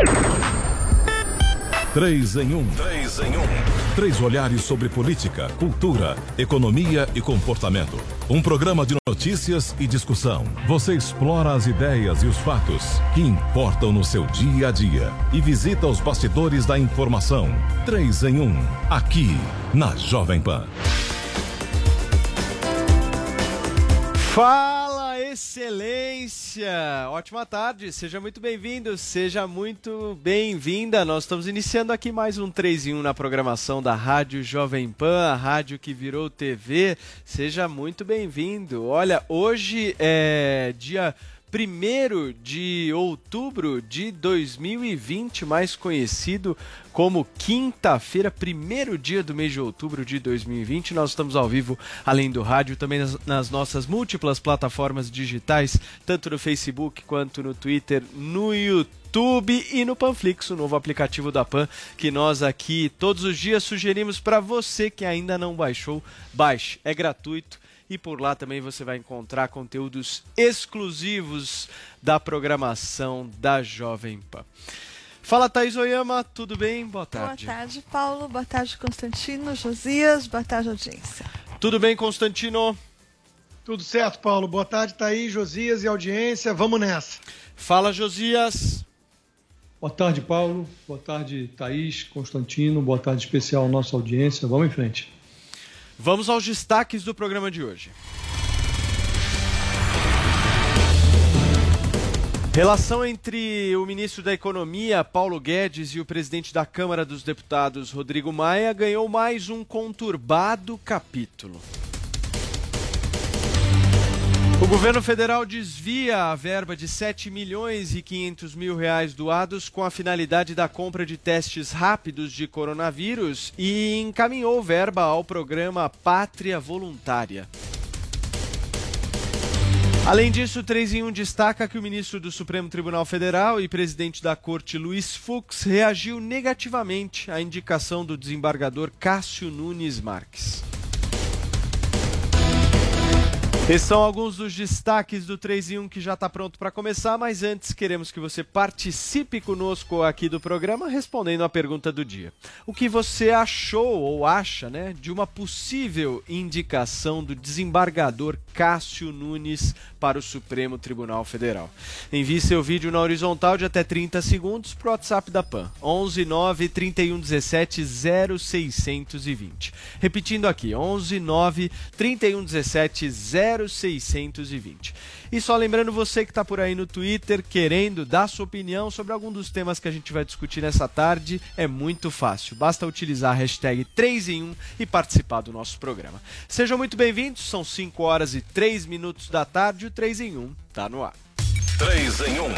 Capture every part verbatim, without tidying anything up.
Três em um. Três em um. Três olhares sobre política, cultura, economia e comportamento. Um programa de notícias e discussão. Você explora as ideias e os fatos que importam no seu dia a dia e visita os bastidores da informação. Três em um. Aqui na Jovem Pan. Fala, excelência! Ótima tarde, seja muito bem-vindo, seja muito bem-vinda. Nós estamos iniciando aqui mais um três em um na programação da Rádio Jovem Pan, a rádio que virou T V. Seja muito bem-vindo. Olha, hoje é dia primeiro de outubro de dois mil e vinte, mais conhecido como quinta-feira, primeiro dia do mês de outubro de dois mil e vinte. Nós estamos ao vivo, além do rádio, também nas, nas nossas múltiplas plataformas digitais, tanto no Facebook quanto no Twitter, no YouTube e no Panflix, o novo aplicativo da Pan, que nós aqui todos os dias sugerimos para você que ainda não baixou, baixe, é gratuito. E por lá também você vai encontrar conteúdos exclusivos da programação da Jovem Pan. Fala, Thaís Oyama, tudo bem? Boa tarde. Boa tarde, Paulo. Boa tarde, Constantino, Josias. Boa tarde, audiência. Tudo bem, Constantino? Tudo certo, Paulo. Boa tarde, Thaís, Josias e audiência. Vamos nessa. Fala, Josias. Boa tarde, Paulo. Boa tarde, Thaís, Constantino. Boa tarde especial à nossa audiência. Vamos em frente. Vamos aos destaques do programa de hoje. Relação entre o ministro da Economia, Paulo Guedes, e o presidente da Câmara dos Deputados, Rodrigo Maia, ganhou mais um conturbado capítulo. O governo federal desvia a verba de sete milhões e quinhentos mil reais doados com a finalidade da compra de testes rápidos de coronavírus e encaminhou verba ao programa Pátria Voluntária. Além disso, o três em um destaca que o ministro do Supremo Tribunal Federal e presidente da Corte, Luiz Fux, reagiu negativamente à indicação do desembargador Cássio Nunes Marques. Esses são alguns dos destaques do três em um que já está pronto para começar, mas antes queremos que você participe conosco aqui do programa respondendo a pergunta do dia. O que você achou ou acha, né, de uma possível indicação do desembargador Cássio Nunes para o Supremo Tribunal Federal? Envie seu vídeo na horizontal de até trinta segundos para o WhatsApp da Pan, onze nove trinta e um dezessete zero seiscentos e vinte. Repetindo aqui, onze nove trinta e um dezessete zero seiscentos e vinte. E só lembrando você que está por aí no Twitter querendo dar sua opinião sobre algum dos temas que a gente vai discutir nessa tarde, é muito fácil. Basta utilizar a hashtag três em um e participar do nosso programa. Sejam muito bem-vindos, são cinco horas e três minutos da tarde, o três em um está no ar. três em um.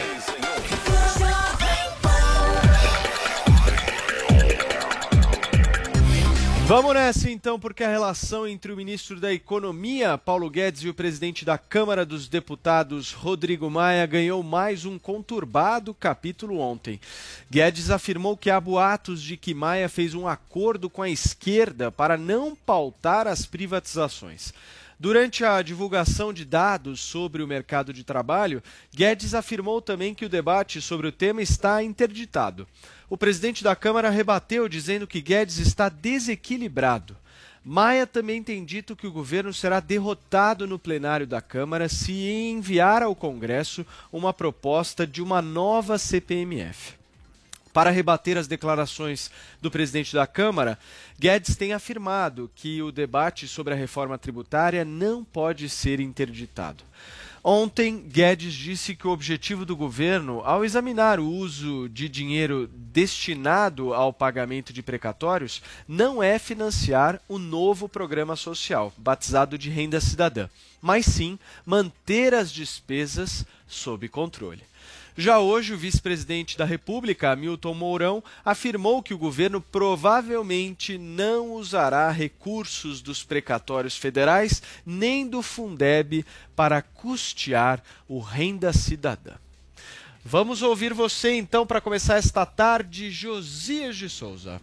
Vamos nessa então, porque a relação entre o ministro da Economia, Paulo Guedes, e o presidente da Câmara dos Deputados, Rodrigo Maia, ganhou mais um conturbado capítulo ontem. Guedes afirmou que há boatos de que Maia fez um acordo com a esquerda para não pautar as privatizações. Durante a divulgação de dados sobre o mercado de trabalho, Guedes afirmou também que o debate sobre o tema está interditado. O presidente da Câmara rebateu, dizendo que Guedes está desequilibrado. Maia também tem dito que o governo será derrotado no plenário da Câmara se enviar ao Congresso uma proposta de uma nova C P M F. Para rebater as declarações do presidente da Câmara, Guedes tem afirmado que o debate sobre a reforma tributária não pode ser interditado. Ontem, Guedes disse que o objetivo do governo, ao examinar o uso de dinheiro destinado ao pagamento de precatórios, não é financiar o novo programa social, batizado de Renda Cidadã, mas sim manter as despesas sob controle. Já hoje, o vice-presidente da República, Hamilton Mourão, afirmou que o governo provavelmente não usará recursos dos precatórios federais nem do Fundeb para custear o Renda Cidadã. Vamos ouvir você, então, para começar esta tarde, Josias de Souza.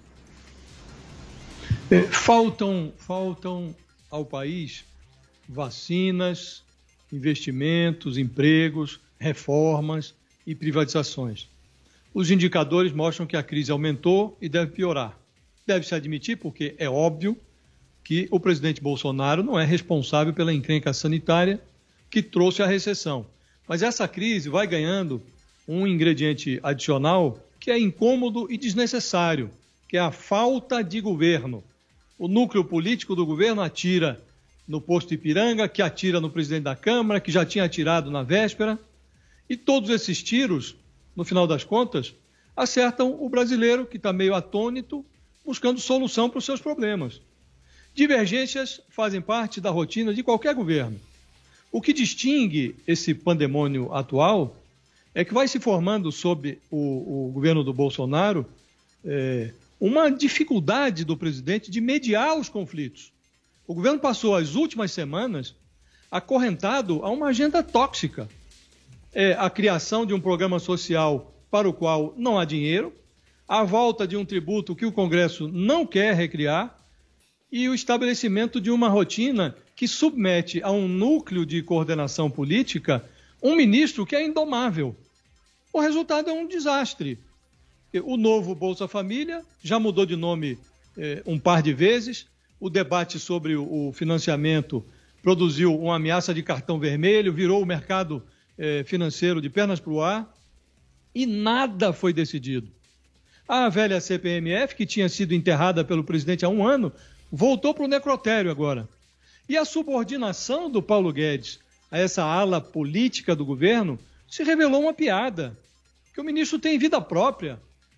É, faltam, faltam ao país vacinas, investimentos, empregos, reformas e privatizações. os indicadores mostram que a crise aumentou e deve piorar. Deve-se admitir, porque é óbvio que o presidente Bolsonaro não é responsável pela encrenca sanitária que trouxe a recessão. Mas essa crise vai ganhando um ingrediente adicional que é incômodo e desnecessário, que é a falta de governo. O núcleo político do governo atira no posto Ipiranga, que atira no presidente da Câmara, que já tinha atirado na véspera. E todos esses tiros, no final das contas, acertam o brasileiro, que está meio atônito, buscando solução para os seus problemas. Divergências fazem parte da rotina de qualquer governo. O que distingue esse pandemônio atual é que vai se formando sob o, o governo do Bolsonaro é, uma dificuldade do presidente de mediar os conflitos. O governo passou as últimas semanas acorrentado a uma agenda tóxica. É a criação de um programa social para o qual não há dinheiro, a volta de um tributo que o Congresso não quer recriar e o estabelecimento de uma rotina que submete a um núcleo de coordenação política um ministro que é indomável. O resultado é um desastre. O novo Bolsa Família já mudou de nome eh, um par de vezes, o debate sobre o financiamento produziu uma ameaça de cartão vermelho, virou o mercado eh, financeiro de pernas para o ar e nada foi decidido. A velha C P M F, que tinha sido enterrada pelo presidente há um ano, voltou para o necrotério agora. E a subordinação do Paulo Guedes a essa ala política do governo se revelou uma piada, que o ministro tem vida própria.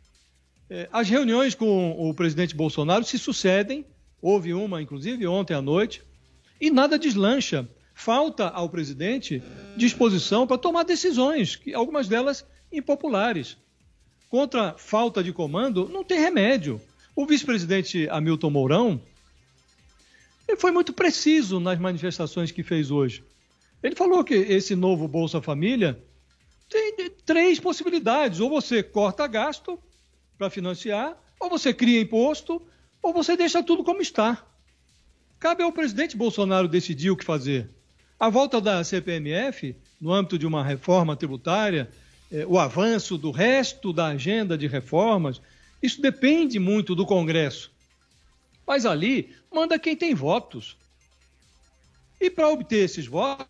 As reuniões com o presidente Bolsonaro se sucedem, houve uma, inclusive, ontem à noite, e nada deslancha. Falta ao presidente disposição para tomar decisões, que algumas delas impopulares. Contra falta de comando, não tem remédio. O vice-presidente Hamilton Mourão ele foi muito preciso nas manifestações que fez hoje. Ele falou que esse novo Bolsa Família tem três possibilidades. Ou você corta gasto para financiar, ou você cria imposto, ou você deixa tudo como está. Cabe ao presidente Bolsonaro decidir o que fazer. A volta da C P M F, no âmbito de uma reforma tributária, eh, o avanço do resto da agenda de reformas, isso depende muito do Congresso. Mas ali manda quem tem votos. E para obter esses votos,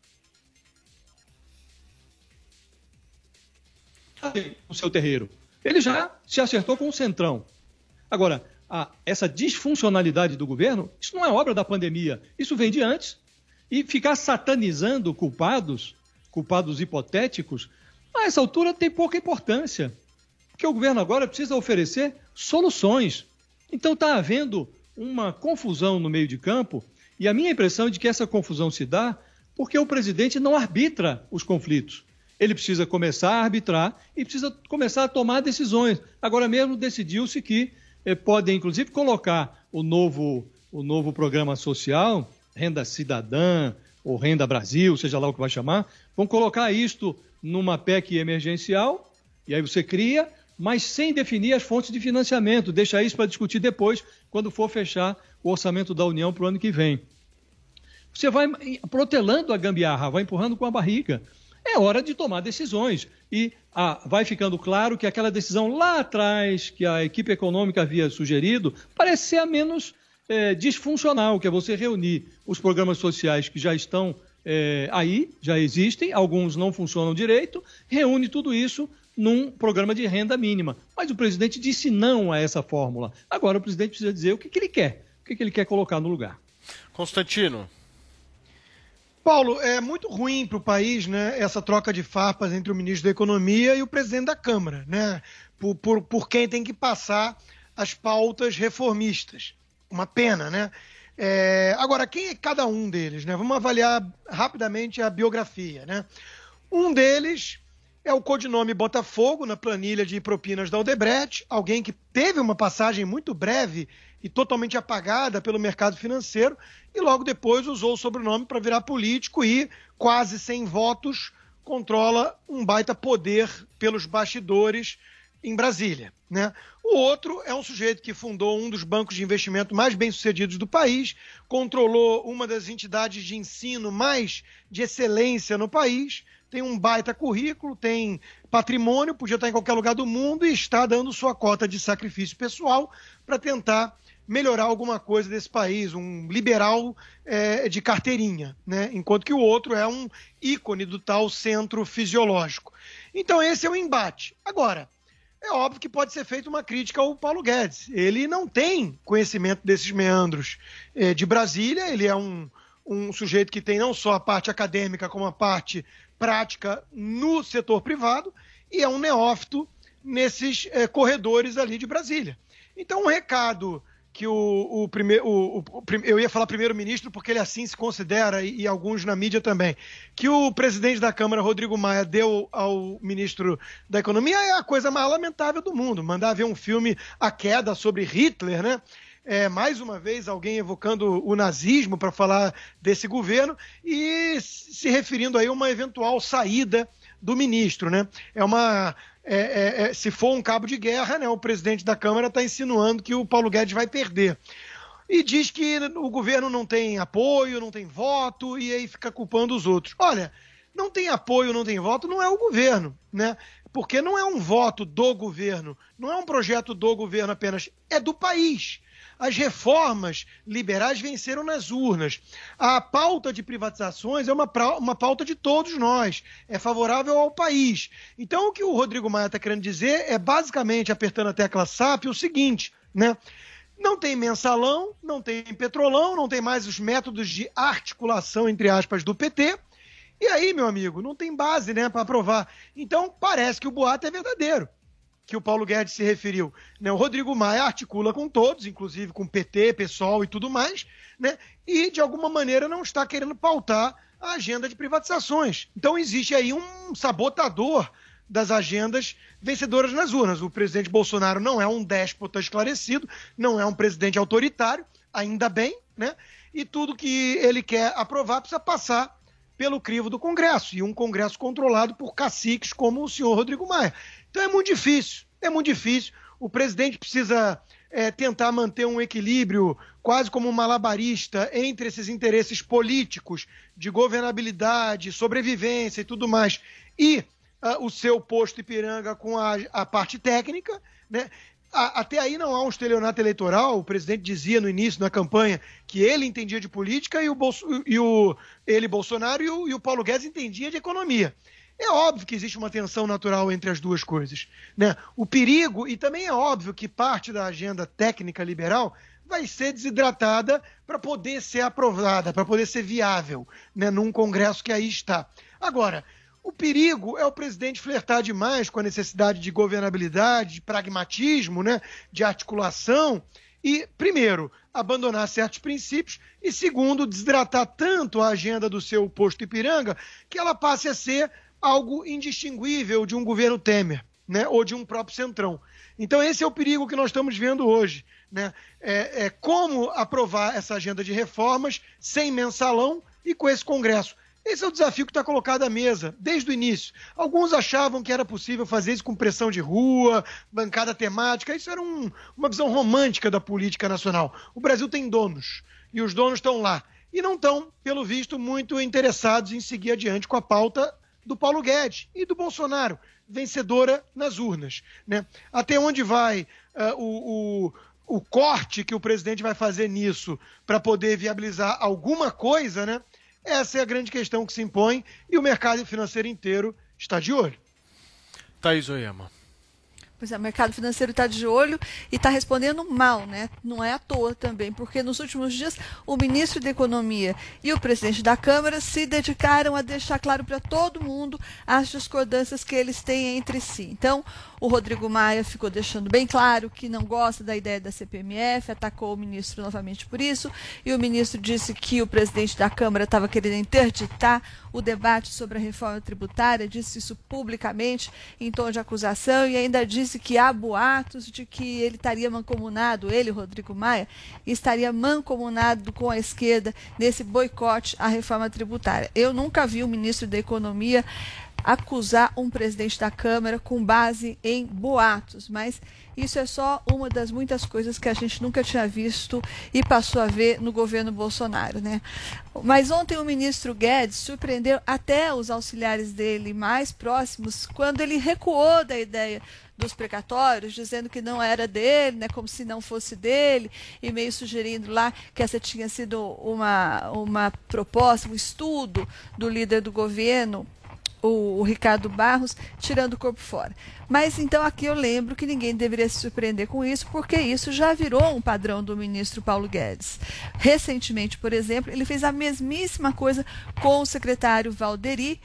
o seu terreiro. Ele já se acertou com o Centrão. Agora, a, essa disfuncionalidade do governo, isso não é obra da pandemia, isso vem de antes. E ficar satanizando culpados, culpados hipotéticos, a essa altura tem pouca importância. Porque o governo agora precisa oferecer soluções. Então está havendo uma confusão no meio de campo, e a minha impressão é de que essa confusão se dá porque o presidente não arbitra os conflitos. Ele precisa começar a arbitrar e precisa começar a tomar decisões. Agora mesmo decidiu-se que eh, podem, inclusive, colocar o novo, o novo programa social, Renda Cidadã ou Renda Brasil, seja lá o que vai chamar, vão colocar isto numa P E C emergencial, e aí você cria, mas sem definir as fontes de financiamento. Deixa isso para discutir depois, quando for fechar o orçamento da União para o ano que vem. Você vai protelando a gambiarra, vai empurrando com a barriga. É hora de tomar decisões. E ah, vai ficando claro que aquela decisão lá atrás, que a equipe econômica havia sugerido, parece ser a menos eh, disfuncional, que é você reunir os programas sociais que já estão eh, aí, já existem, alguns não funcionam direito, reúne tudo isso num programa de renda mínima. Mas o presidente disse não a essa fórmula. Agora o presidente precisa dizer o que, que ele quer, o que, que ele quer colocar no lugar. Constantino. Paulo, é muito ruim para o país, né, essa troca de farpas entre o ministro da Economia e o presidente da Câmara, né, por, por, por quem tem que passar as pautas reformistas. Uma pena, né? É, agora, quem é cada um deles, né? Vamos avaliar rapidamente a biografia, né? Um deles é o codinome Botafogo na planilha de propinas da Odebrecht, alguém que teve uma passagem muito breve e totalmente apagada pelo mercado financeiro e logo depois usou o sobrenome para virar político e, quase sem votos, controla um baita poder pelos bastidores em Brasília, né? O outro é um sujeito que fundou um dos bancos de investimento mais bem-sucedidos do país, controlou uma das entidades de ensino mais de excelência no país, tem um baita currículo, tem patrimônio, podia estar em qualquer lugar do mundo e está dando sua cota de sacrifício pessoal para tentar melhorar alguma coisa desse país, um liberal é, de carteirinha, né? Enquanto que o outro é um ícone do tal centro fisiológico. Então esse é o embate. Agora, é óbvio que pode ser feita uma crítica ao Paulo Guedes. Ele não tem conhecimento desses meandros é, de Brasília, ele é um, um sujeito que tem não só a parte acadêmica, como a parte prática no setor privado, e é um neófito nesses é, corredores ali de Brasília. Então um recado que o, o primeiro, o, o, eu ia falar primeiro-ministro porque ele assim se considera, e, e alguns na mídia também, que o presidente da Câmara, Rodrigo Maia, deu ao ministro da Economia é a coisa mais lamentável do mundo. Mandar ver um filme A Queda sobre Hitler, né? É, mais uma vez alguém evocando o nazismo para falar desse governo e se referindo aí a uma eventual saída do ministro, né? É uma... É, é, é, se for um cabo de guerra, né, o presidente da Câmara está insinuando que o Paulo Guedes vai perder. E diz que o governo não tem apoio, não tem voto, e aí fica culpando os outros. Olha, não tem apoio, não tem voto, não é o governo, né? Porque não é um voto do governo, não é um projeto do governo apenas, é do país. As reformas liberais venceram nas urnas. A pauta de privatizações é uma, uma pauta de todos nós. É favorável ao país. Então, o que o Rodrigo Maia está querendo dizer é, basicamente, apertando a tecla S A P, o seguinte, né? Não tem mensalão, não tem petrolão, não tem mais os métodos de articulação, entre aspas, do P T. E aí, meu amigo, não tem base, né, para aprovar. Então, parece que o boato é verdadeiro, que o Paulo Guedes se referiu, né? O Rodrigo Maia articula com todos, inclusive com P T, PSOL e tudo mais, né? E, de alguma maneira, não está querendo pautar a agenda de privatizações. Então, existe aí um sabotador das agendas vencedoras nas urnas. O presidente Bolsonaro não é um déspota esclarecido, não é um presidente autoritário, ainda bem, né? E tudo que ele quer aprovar precisa passar pelo crivo do Congresso, e um Congresso controlado por caciques como o senhor Rodrigo Maia. Então é muito difícil, é muito difícil. O presidente precisa é, tentar manter um equilíbrio quase como um malabarista entre esses interesses políticos de governabilidade, sobrevivência e tudo mais, e uh, o seu posto Ipiranga com a, a parte técnica, né? Até aí não há um estelionato eleitoral. O presidente dizia no início da campanha que ele entendia de política e o, Bolso, e o ele, Bolsonaro, e o, e o Paulo Guedes entendia de economia. É óbvio que existe uma tensão natural entre as duas coisas, né? O perigo, e também é óbvio que parte da agenda técnica liberal vai ser desidratada para poder ser aprovada, para poder ser viável, né, num Congresso que aí está. Agora, o perigo é o presidente flertar demais com a necessidade de governabilidade, de pragmatismo, né, de articulação e, primeiro, abandonar certos princípios e, segundo, desidratar tanto a agenda do seu posto Ipiranga que ela passe a ser algo indistinguível de um governo Temer, né, ou de um próprio Centrão. Então esse é o perigo que nós estamos vendo hoje, né? É, é como aprovar essa agenda de reformas sem mensalão e com esse Congresso. Esse é o desafio que está colocado à mesa, desde o início. Alguns achavam que era possível fazer isso com pressão de rua, bancada temática. Isso era um, uma visão romântica da política nacional. O Brasil tem donos, e os donos estão lá. E não estão, pelo visto, muito interessados em seguir adiante com a pauta do Paulo Guedes e do Bolsonaro, vencedora nas urnas, né? Até onde vai uh, o, o, o corte que o presidente vai fazer nisso para poder viabilizar alguma coisa, né? Essa é a grande questão que se impõe e o mercado financeiro inteiro está de olho. Thaís Oyama. Pois é, o mercado financeiro está de olho e está respondendo mal, né? Não é à toa também, porque nos últimos dias o ministro da Economia e o presidente da Câmara se dedicaram a deixar claro para todo mundo as discordâncias que eles têm entre si. Então, o Rodrigo Maia ficou deixando bem claro que não gosta da ideia da C P M F, atacou o ministro novamente por isso, e o ministro disse que o presidente da Câmara estava querendo interditar o debate sobre a reforma tributária, disse isso publicamente, em tom de acusação, e ainda disse que há boatos de que ele estaria mancomunado, ele, Rodrigo Maia, estaria mancomunado com a esquerda nesse boicote à reforma tributária. Eu nunca vi o ministro da Economia acusar um presidente da Câmara com base em boatos, mas isso é só uma das muitas coisas que a gente nunca tinha visto e passou a ver no governo Bolsonaro, né? Mas ontem o ministro Guedes surpreendeu até os auxiliares dele mais próximos quando ele recuou da ideia dos precatórios, dizendo que não era dele, né, como se não fosse dele, e meio sugerindo lá que essa tinha sido uma, uma proposta, um estudo do líder do governo, o, o Ricardo Barros, tirando o corpo fora. Mas então aqui eu lembro que ninguém deveria se surpreender com isso, porque isso já virou um padrão do ministro Paulo Guedes. Recentemente, por exemplo, ele fez a mesmíssima coisa com o secretário Valderi,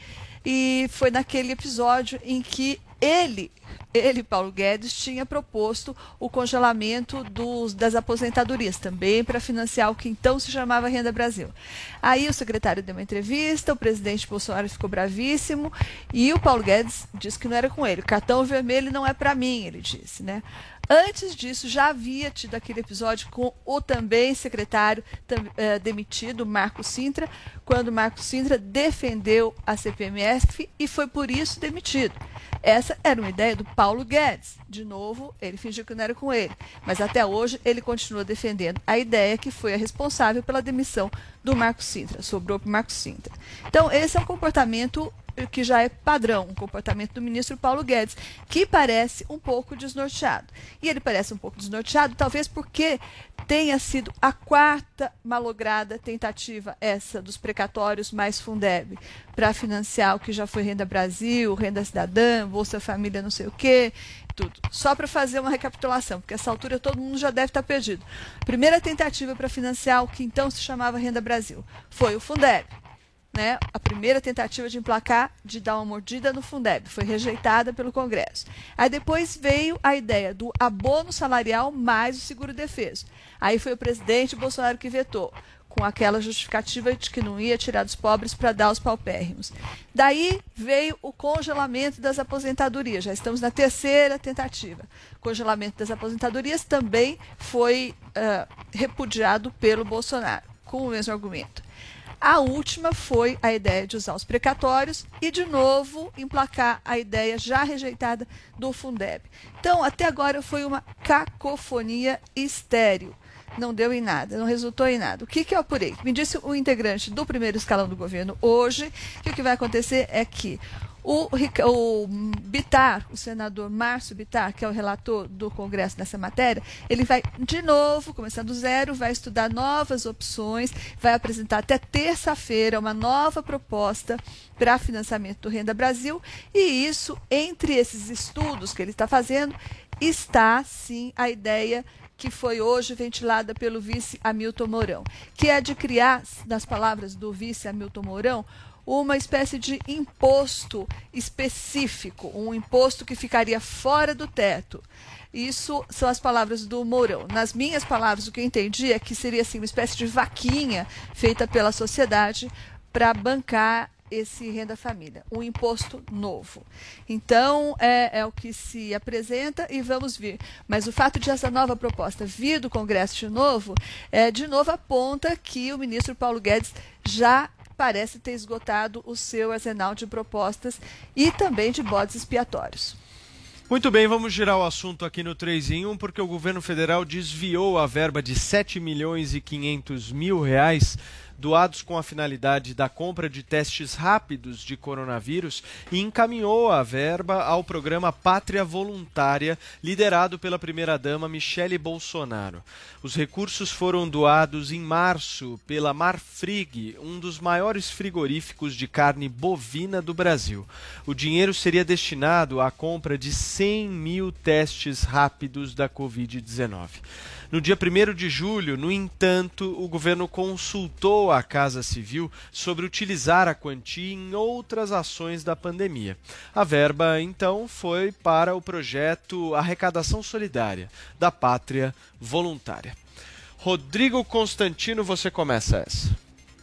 e foi naquele episódio em que ele, ele, Paulo Guedes, tinha proposto o congelamento dos, das aposentadorias, também para financiar o que então se chamava Renda Brasil. Aí o secretário deu uma entrevista, o presidente Bolsonaro ficou bravíssimo e o Paulo Guedes disse que não era com ele. O cartão vermelho não é para mim, ele disse, né? Antes disso, já havia tido aquele episódio com o também secretário tam, uh, demitido, Marco Sintra, quando Marco Sintra defendeu a C P M F e foi por isso demitido. Essa era uma ideia do Paulo Guedes. De novo, ele fingiu que não era com ele. Mas até hoje ele continua defendendo a ideia que foi a responsável pela demissão do Marco Sintra. Sobrou para o Marco Sintra. Então, esse é um comportamento que já é padrão, um comportamento do ministro Paulo Guedes, que parece um pouco desnorteado. E ele parece um pouco desnorteado, talvez porque tenha sido a quarta malograda tentativa, essa dos precatórios mais Fundeb, para financiar o que já foi Renda Brasil, Renda Cidadã, Bolsa Família não sei o quê, tudo. Só para fazer uma recapitulação, porque essa altura todo mundo já deve estar perdido. Primeira tentativa para financiar o que então se chamava Renda Brasil foi o Fundeb. Né, a primeira tentativa de emplacar, de dar uma mordida no Fundeb, foi rejeitada pelo Congresso. Aí depois veio a ideia do abono salarial mais o seguro-defeso. Aí foi o presidente Bolsonaro que vetou, com aquela justificativa de que não ia tirar dos pobres para dar aos paupérrimos. Daí veio o congelamento das aposentadorias, já estamos na terceira tentativa. O congelamento das aposentadorias também foi uh, repudiado pelo Bolsonaro, com o mesmo argumento. A última foi a ideia de usar os precatórios e, de novo, emplacar a ideia já rejeitada do Fundeb. Então, até agora foi uma cacofonia estéril. Não deu em nada, não resultou em nada. O que, que eu apurei? Me disse o integrante do primeiro escalão do governo hoje que o que vai acontecer é que O, o Bittar, o senador Márcio Bittar, que é o relator do Congresso nessa matéria, ele vai, de novo, começando do zero, vai estudar novas opções, vai apresentar até terça-feira uma nova proposta para financiamento do Renda Brasil, e isso, entre esses estudos que ele está fazendo, está, sim, a ideia que foi hoje ventilada pelo vice Hamilton Mourão, que é de criar, nas palavras do vice Hamilton Mourão, uma espécie de imposto específico, um imposto que ficaria fora do teto. Isso são as palavras do Mourão. Nas minhas palavras, o que eu entendi é que seria assim, uma espécie de vaquinha feita pela sociedade para bancar esse Renda Família, um imposto novo. Então, é, é o que se apresenta e vamos ver. Mas o fato de essa nova proposta vir do Congresso de novo, é, de novo aponta que o ministro Paulo Guedes já parece ter esgotado o seu arsenal de propostas e também de bodes expiatórios. Muito bem, vamos girar o assunto aqui no três em um, porque o governo federal desviou a verba de sete milhões e quinhentos mil reais doados com a finalidade da compra de testes rápidos de coronavírus e encaminhou a verba ao programa Pátria Voluntária, liderado pela primeira-dama Michele Bolsonaro. Os recursos foram doados em março pela Marfrig, um dos maiores frigoríficos de carne bovina do Brasil. O dinheiro seria destinado à compra de cem mil testes rápidos da covid dezenove. No dia primeiro de julho, no entanto, o governo consultou a Casa Civil sobre utilizar a quantia em outras ações da pandemia. A verba, então, foi para o projeto Arrecadação Solidária da Pátria Voluntária. Rodrigo Constantino, você começa essa.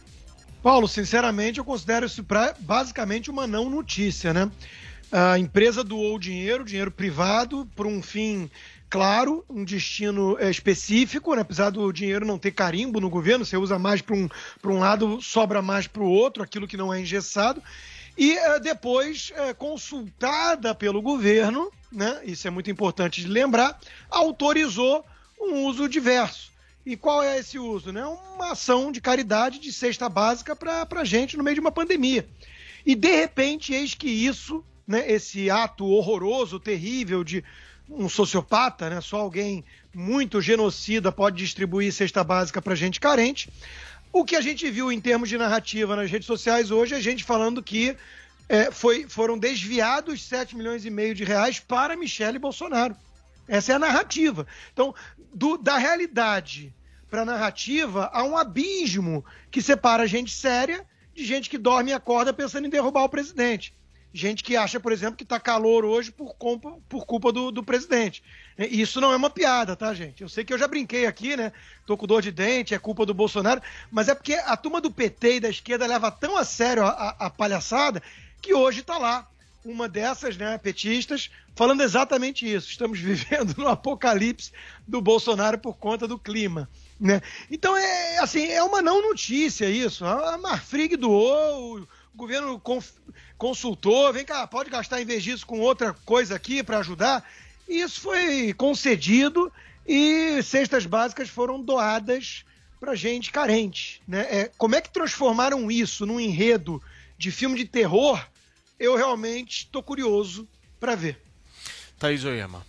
Paulo, sinceramente, eu considero isso pra, basicamente uma não notícia, né? A empresa doou dinheiro, dinheiro privado, por um fim claro, um destino é, específico, né? Apesar do dinheiro não ter carimbo no governo, você usa mais para um, para um lado, sobra mais para o outro, aquilo que não é engessado. e uh, depois, uh, consultada pelo governo, né, isso é muito importante de lembrar, autorizou um uso diverso. E qual é esse uso? Né? Uma ação de caridade de cesta básica para a gente no meio de uma pandemia. E, de repente, eis que isso, né, esse ato horroroso, terrível de um sociopata, né, só alguém muito genocida pode distribuir cesta básica para gente carente. O que a gente viu em termos de narrativa nas redes sociais hoje é gente falando que é, foi, foram desviados sete milhões e meio de reais para Michele Bolsonaro. Essa é a narrativa. Então, do, da realidade para a narrativa, há um abismo que separa gente séria de gente que dorme e acorda pensando em derrubar o presidente. Gente que acha, por exemplo, que está calor hoje por culpa, por culpa do, do presidente. Isso não é uma piada, tá, gente? Eu sei que eu já brinquei aqui, né? Tô com dor de dente, é culpa do Bolsonaro, mas é porque a turma do P T e da esquerda leva tão a sério a, a, a palhaçada que hoje está lá uma dessas, né, petistas, falando exatamente isso. Estamos vivendo no apocalipse do Bolsonaro por conta do clima, né? Então, é assim, é uma não notícia isso. A Marfrig doou, o governo conf... consultou, vem cá, pode gastar em vez disso com outra coisa aqui para ajudar. E isso foi concedido e cestas básicas foram doadas para gente carente, né? É, como é que transformaram isso num enredo de filme de terror? Eu realmente estou curioso para ver. Thaís Oyama.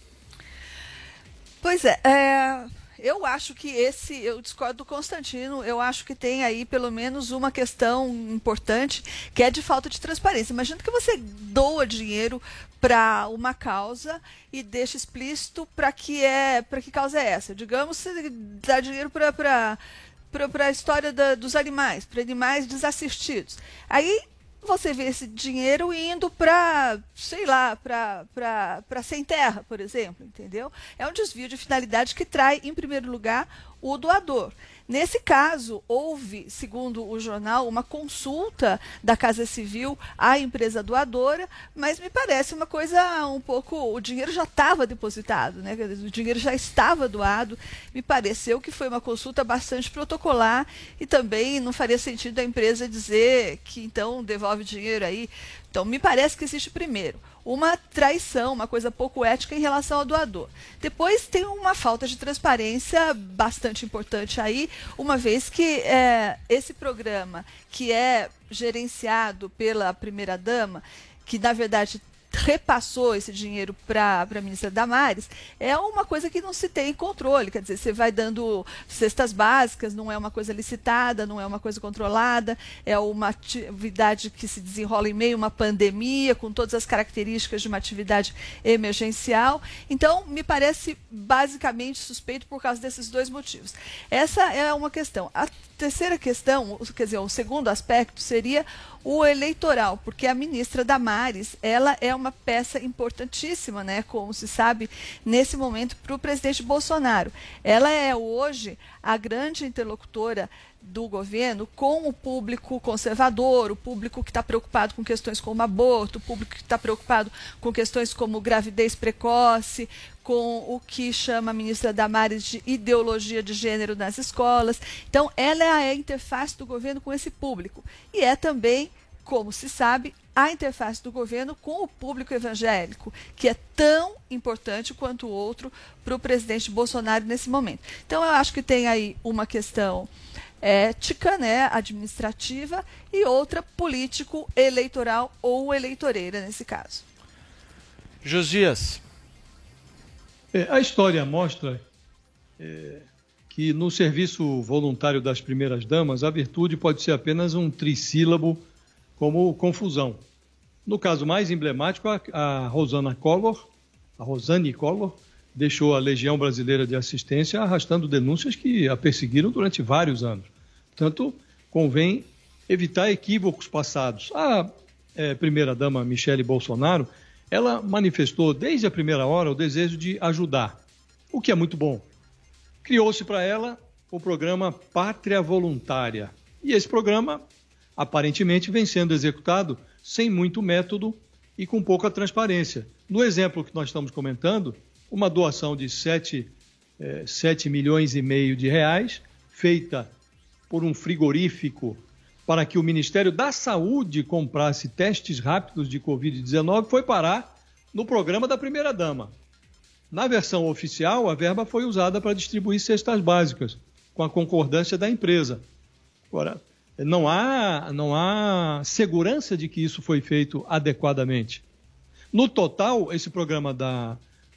Pois é, é, eu acho que esse, eu discordo do Constantino, eu acho que tem aí pelo menos uma questão importante, que é de falta de transparência. Imagina que você doa dinheiro para uma causa e deixa explícito para que, é, para que causa é essa. Digamos, você dá dinheiro para para a história da, dos animais, para animais desassistidos. Aí você vê esse dinheiro indo para, sei lá, para sem terra, por exemplo, entendeu? É um desvio de finalidade que trai, em primeiro lugar, o doador. Nesse caso, houve, segundo o jornal, uma consulta da Casa Civil à empresa doadora, mas me parece uma coisa um pouco... O dinheiro já estava depositado, né? O dinheiro já estava doado. Me pareceu que foi uma consulta bastante protocolar e também não faria sentido a empresa dizer que, então, devolve dinheiro aí. Então, me parece que existe, primeiro, uma traição, uma coisa pouco ética em relação ao doador. Depois tem uma falta de transparência bastante importante aí, uma vez que é, esse programa, que é gerenciado pela primeira-dama, que na verdade repassou esse dinheiro para a ministra Damares, é uma coisa que não se tem controle. Quer dizer, você vai dando cestas básicas, não é uma coisa licitada, não é uma coisa controlada, é uma atividade que se desenrola em meio a uma pandemia, com todas as características de uma atividade emergencial. Então, me parece basicamente suspeito por causa desses dois motivos. Essa é uma questão. A terceira questão, quer dizer, o segundo aspecto seria o eleitoral, porque a ministra Damares, ela é uma peça importantíssima, né, como se sabe, nesse momento para o presidente Bolsonaro. Ela é hoje a grande interlocutora do governo com o público conservador, o público que está preocupado com questões como aborto, o público que está preocupado com questões como gravidez precoce, com o que chama a ministra Damares de ideologia de gênero nas escolas. Então, ela é a interface do governo com esse público. E é também, como se sabe, a interface do governo com o público evangélico, que é tão importante quanto o outro para o presidente Bolsonaro nesse momento. Então, eu acho que tem aí uma questão ética, né, administrativa, e outra político-eleitoral ou eleitoreira, nesse caso. Josias. É, a história mostra é, que no serviço voluntário das primeiras damas, a virtude pode ser apenas um trissílabo como confusão. No caso mais emblemático, a, a Rosana Collor, a Rosane Collor, deixou a Legião Brasileira de Assistência arrastando denúncias que a perseguiram durante vários anos. Portanto, convém evitar equívocos passados. A é, primeira-dama Michele Bolsonaro, ela manifestou desde a primeira hora o desejo de ajudar, o que é muito bom. Criou-se para ela o programa Pátria Voluntária. E esse programa, aparentemente, vem sendo executado sem muito método e com pouca transparência. No exemplo que nós estamos comentando, uma doação de sete milhões e meio de reais, feita por um frigorífico para que o Ministério da Saúde comprasse testes rápidos de covid dezenove foi parar no programa da primeira-dama. Na versão oficial, a verba foi usada para distribuir cestas básicas, com a concordância da empresa. Agora, não há, não há segurança de que isso foi feito adequadamente. No total, esse programa da,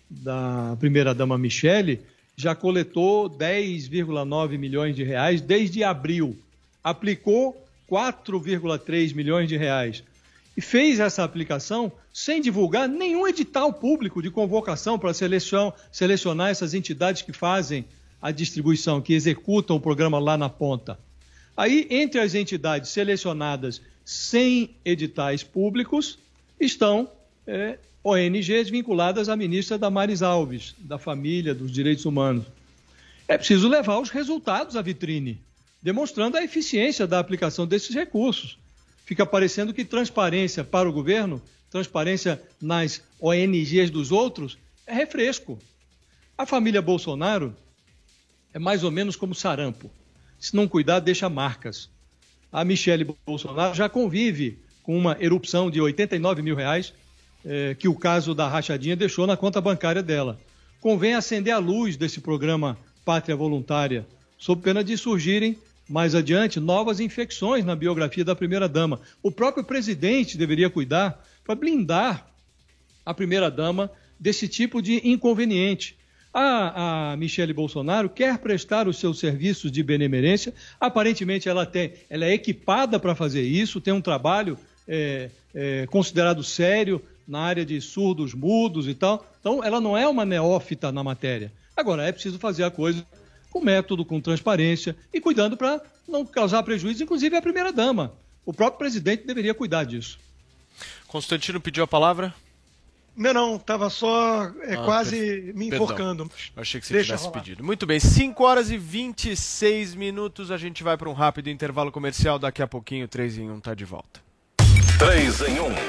da primeira-dama Michele já coletou dez vírgula nove milhões de reais desde abril. Aplicou quatro vírgula três milhões de reais. E fez essa aplicação sem divulgar nenhum edital público de convocação para seleção, selecionar essas entidades que fazem a distribuição, que executam o programa lá na ponta. Aí, entre as entidades selecionadas sem editais públicos, estão é, O N Gs vinculadas à ministra Damares Alves, da Família, dos Direitos Humanos. É preciso levar os resultados à vitrine, demonstrando a eficiência da aplicação desses recursos. Fica parecendo que transparência para o governo, transparência nas O N Gs dos outros, é refresco. A família Bolsonaro é mais ou menos como sarampo. Se não cuidar, deixa marcas. A Michele Bolsonaro já convive com uma erupção de oitenta e nove mil reais eh, que o caso da rachadinha deixou na conta bancária dela. Convém acender a luz desse programa Pátria Voluntária, sob pena de surgirem mais adiante novas infecções na biografia da primeira-dama. O próprio presidente deveria cuidar para blindar a primeira-dama desse tipo de inconveniente. A, a Michele Bolsonaro quer prestar os seus serviços de benemerência, aparentemente ela, tem, ela é equipada para fazer isso, tem um trabalho é, é, considerado sério na área de surdos, mudos e tal, então ela não é uma neófita na matéria. Agora, é preciso fazer a coisa com método, com transparência e cuidando para não causar prejuízo, inclusive à primeira-dama. O próprio presidente deveria cuidar disso. Constantino pediu a palavra? Não, não, estava só é, ah, quase per... me enforcando. Eu achei que você Deixa tivesse rolar. pedido. Muito bem, cinco horas e vinte e seis minutos, a gente vai para um rápido intervalo comercial, daqui a pouquinho o três em um está de volta. três em um.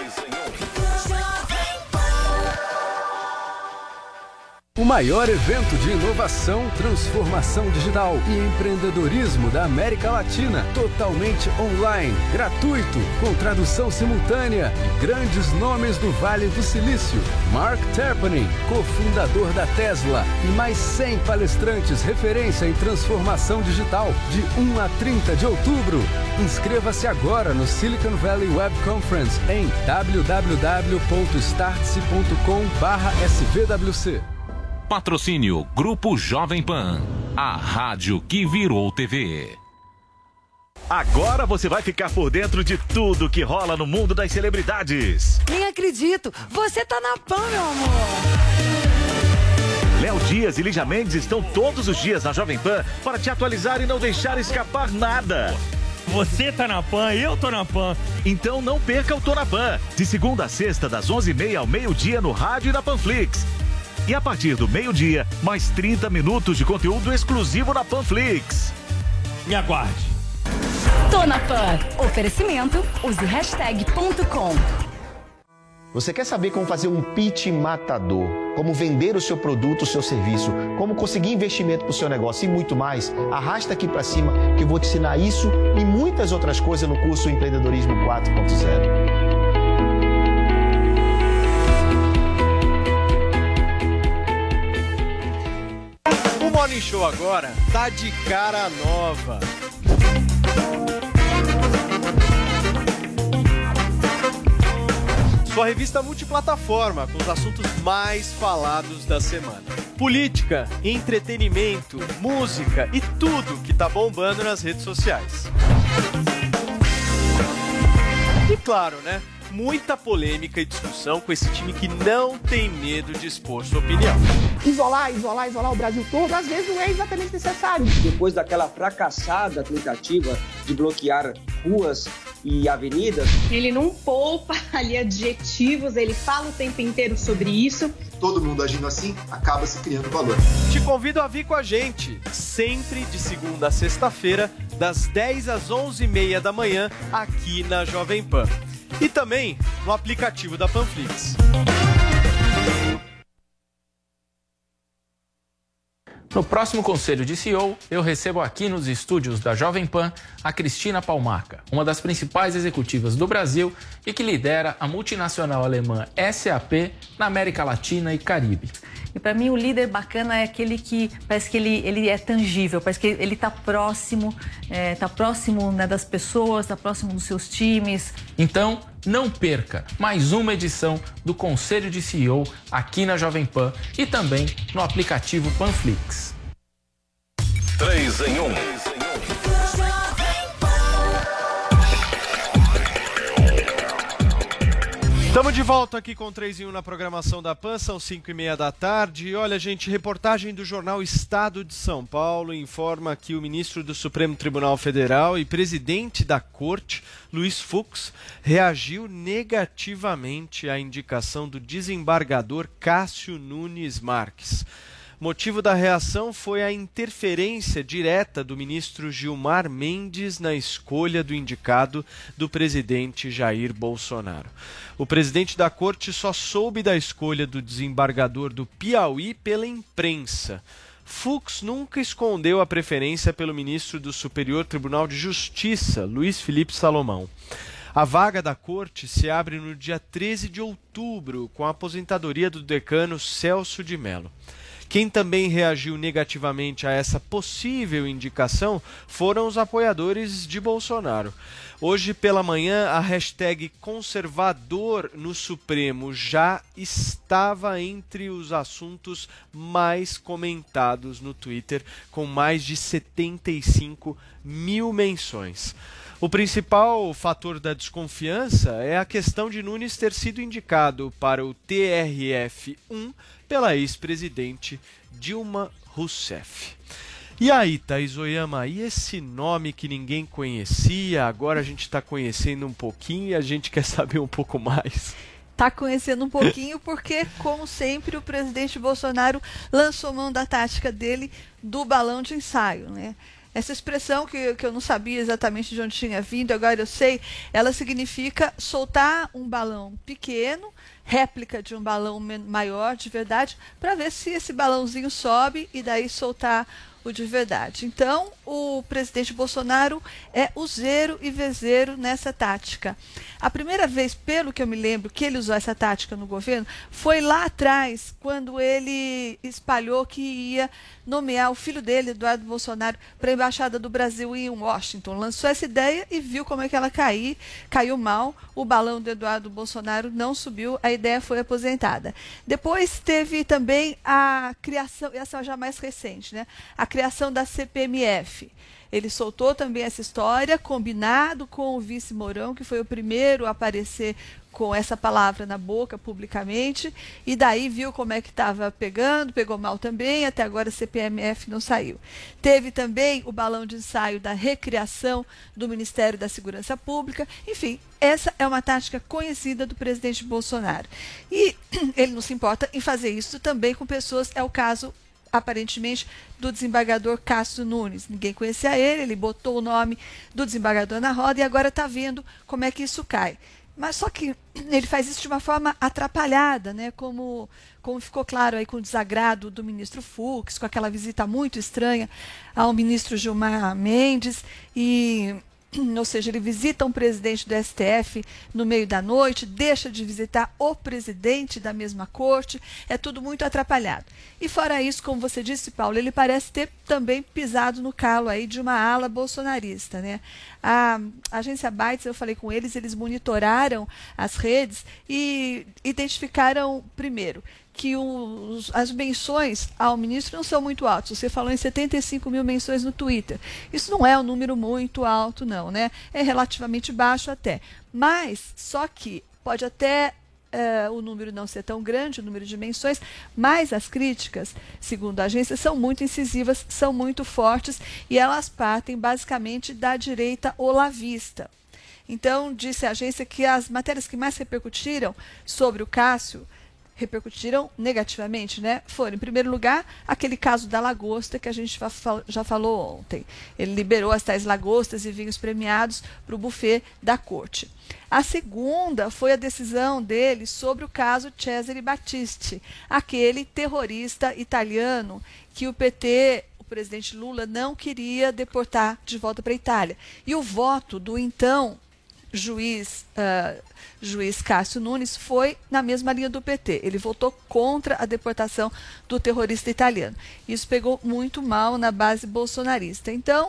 O maior evento de inovação, transformação digital e empreendedorismo da América Latina, totalmente online, gratuito, com tradução simultânea e grandes nomes do Vale do Silício. Mark Tarpenning, cofundador da Tesla, e mais cem palestrantes referência em transformação digital, de um a trinta de outubro. Inscreva-se agora no Silicon Valley Web Conference em w w w ponto startse ponto com barra s v w c. Patrocínio Grupo Jovem Pan, a rádio que virou T V. Agora você vai ficar por dentro de tudo que rola no mundo das celebridades. Nem acredito, você tá na Pan, meu amor. Léo Dias e Lígia Mendes estão todos os dias na Jovem Pan para te atualizar e não deixar escapar nada. Você tá na Pan, eu tô na Pan. Então não perca o Tô na Pan, de segunda a sexta, das onze e meia ao meio-dia no rádio e na Panflix. E a partir do meio-dia, mais trinta minutos de conteúdo exclusivo na Panflix. Me aguarde. Tô na Pan. Oferecimento, use hashtag ponto com. Você quer saber como fazer um pitch matador, como vender o seu produto, o seu serviço, como conseguir investimento para o seu negócio e muito mais? Arrasta aqui para cima que eu vou te ensinar isso e muitas outras coisas no curso Empreendedorismo quatro ponto zero. O Morning Show agora tá de cara nova. Sua revista multiplataforma com os assuntos mais falados da semana. Política, entretenimento, música e tudo que tá bombando nas redes sociais. E claro, né? Muita polêmica e discussão com esse time que não tem medo de expor sua opinião. Isolar, isolar, isolar o Brasil todo, às vezes não é exatamente necessário. Depois daquela fracassada tentativa de bloquear ruas e avenidas... Ele não poupa ali adjetivos, ele fala o tempo inteiro sobre isso. Todo mundo agindo assim, acaba se criando valor. Te convido a vir com a gente, sempre de segunda a sexta-feira, das dez às onze e meia da manhã, aqui na Jovem Pan. E também no aplicativo da Panflix. No próximo Conselho de C E O, eu recebo aqui nos estúdios da Jovem Pan a Cristina Palmaca, uma das principais executivas do Brasil e que lidera a multinacional alemã S A P na América Latina e Caribe. E para mim o líder bacana é aquele que parece que ele, ele é tangível, parece que ele está próximo, é, tá próximo, né, das pessoas, está próximo dos seus times. Então, não perca mais uma edição do Conselho de C E O aqui na Jovem Pan e também no aplicativo Panflix. três em um. Estamos de volta aqui com três em um na programação da Pan, são cinco e meia da tarde. E olha, gente, reportagem do jornal Estado de São Paulo informa que o ministro do Supremo Tribunal Federal e presidente da Corte, Luiz Fux, reagiu negativamente à indicação do desembargador Cássio Nunes Marques. Motivo da reação foi a interferência direta do ministro Gilmar Mendes na escolha do indicado do presidente Jair Bolsonaro. O presidente da corte só soube da escolha do desembargador do Piauí pela imprensa. Fux nunca escondeu a preferência pelo ministro do Superior Tribunal de Justiça, Luiz Felipe Salomão. A vaga da corte se abre no dia treze de outubro, com a aposentadoria do decano Celso de Mello. Quem também reagiu negativamente a essa possível indicação foram os apoiadores de Bolsonaro. Hoje pela manhã, a hashtag conservador no Supremo já estava entre os assuntos mais comentados no Twitter, com mais de setenta e cinco mil menções. O principal fator da desconfiança é a questão de Nunes ter sido indicado para o T R F um pela ex-presidente Dilma Rousseff. E aí, Thaís Oyama, e esse nome que ninguém conhecia, agora a gente está conhecendo um pouquinho e a gente quer saber um pouco mais. Está conhecendo um pouquinho porque, como sempre, o presidente Bolsonaro lançou mão da tática dele do balão de ensaio, né? Essa expressão que, que eu não sabia exatamente de onde tinha vindo, agora eu sei, ela significa soltar um balão pequeno, réplica de um balão maior de verdade, para ver se esse balãozinho sobe e daí soltar o de verdade. Então, o presidente Bolsonaro é useiro e vezeiro nessa tática. A primeira vez, pelo que eu me lembro, que ele usou essa tática no governo, foi lá atrás, quando ele espalhou que ia nomear o filho dele, Eduardo Bolsonaro, para a Embaixada do Brasil em Washington. Lançou essa ideia e viu como é que ela caiu, caiu mal, o balão do Eduardo Bolsonaro não subiu, a ideia foi aposentada. Depois teve também a criação, essa já mais recente, né? A criação da C P M F. Ele soltou também essa história, combinado com o vice Mourão, que foi o primeiro a aparecer com essa palavra na boca publicamente, e daí viu como é que estava pegando, pegou mal também, até agora a C P M F não saiu. Teve também o balão de ensaio da recriação do Ministério da Segurança Pública, enfim, essa é uma tática conhecida do presidente Bolsonaro. E ele não se importa em fazer isso também com pessoas, é o caso aparentemente, do desembargador Cássio Nunes. Ninguém conhecia ele, ele botou o nome do desembargador na roda e agora está vendo como é que isso cai. Mas só que ele faz isso de uma forma atrapalhada, né? Como, como ficou claro aí com o desagrado do ministro Fux, com aquela visita muito estranha ao ministro Gilmar Mendes, e... ou seja, ele visita um presidente do S T F no meio da noite, deixa de visitar o presidente da mesma corte, é tudo muito atrapalhado. E fora isso, como você disse, Paulo, ele parece ter também pisado no calo aí de uma ala bolsonarista, né? A agência Bytes, eu falei com eles, eles monitoraram as redes e identificaram, primeiro, que os, as menções ao ministro não são muito altas. Você falou em setenta e cinco mil menções no Twitter. Isso não é um número muito alto, não, né? É relativamente baixo até. Mas, só que pode até uh, o número não ser tão grande, o número de menções, mas as críticas, segundo a agência, são muito incisivas, são muito fortes e elas partem basicamente da direita olavista. Então, disse a agência que as matérias que mais repercutiram sobre o Cássio repercutiram negativamente, né? Foram, em primeiro lugar, aquele caso da lagosta que a gente já falou ontem. Ele liberou as tais lagostas e vinhos premiados para o buffet da corte. A segunda foi a decisão dele sobre o caso Cesare Battisti, aquele terrorista italiano que o P T, o presidente Lula, não queria deportar de volta para a Itália. E o voto do então juiz, uh, juiz Cássio Nunes foi na mesma linha do P T. Ele votou contra a deportação do terrorista italiano. Isso pegou muito mal na base bolsonarista. Então,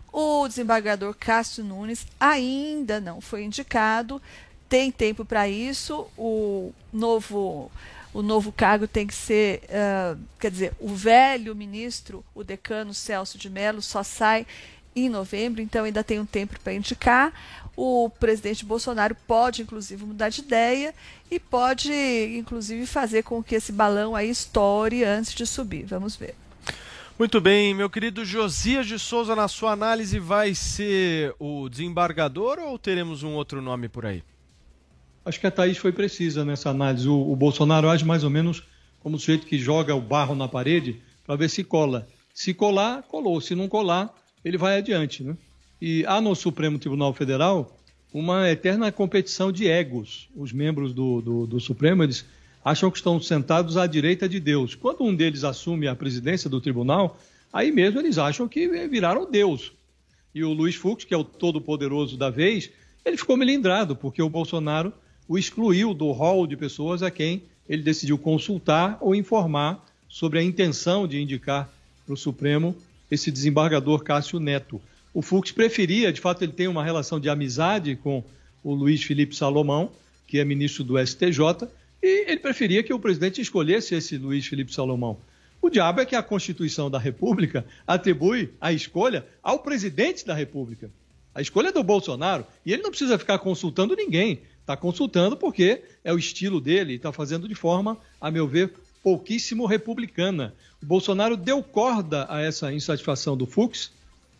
o desembargador Cássio Nunes ainda não foi indicado, tem tempo para isso, o novo, o novo cargo tem que ser, uh, quer dizer, o velho ministro, o decano Celso de Mello, só sai em novembro, então ainda tem um tempo para indicar. O presidente Bolsonaro pode, inclusive, mudar de ideia e pode, inclusive, fazer com que esse balão aí estoure antes de subir. Vamos ver. Muito bem, meu querido Josias de Souza, na sua análise, vai ser o desembargador ou teremos um outro nome por aí? Acho que a Thaís foi precisa nessa análise. O, o Bolsonaro age mais ou menos como o sujeito que joga o barro na parede para ver se cola. Se colar, colou. Se não colar, ele vai adiante, né? E há no Supremo Tribunal Federal uma eterna competição de egos. Os membros do, do, do Supremo, eles acham que estão sentados à direita de Deus. Quando um deles assume a presidência do tribunal, aí mesmo eles acham que viraram Deus. E o Luiz Fux, que é o todo-poderoso da vez, ele ficou melindrado, porque o Bolsonaro o excluiu do rol de pessoas a quem ele decidiu consultar ou informar sobre a intenção de indicar para o Supremo esse desembargador Cássio Neto. O Fux preferia, de fato ele tem uma relação de amizade com o Luiz Felipe Salomão, que é ministro do S T J, e ele preferia que o presidente escolhesse esse Luiz Felipe Salomão. O diabo é que a Constituição da República atribui a escolha ao presidente da República. A escolha é do Bolsonaro e ele não precisa ficar consultando ninguém. Está consultando porque é o estilo dele e está fazendo de forma, a meu ver, pouquíssimo republicana. O Bolsonaro deu corda a essa insatisfação do Fux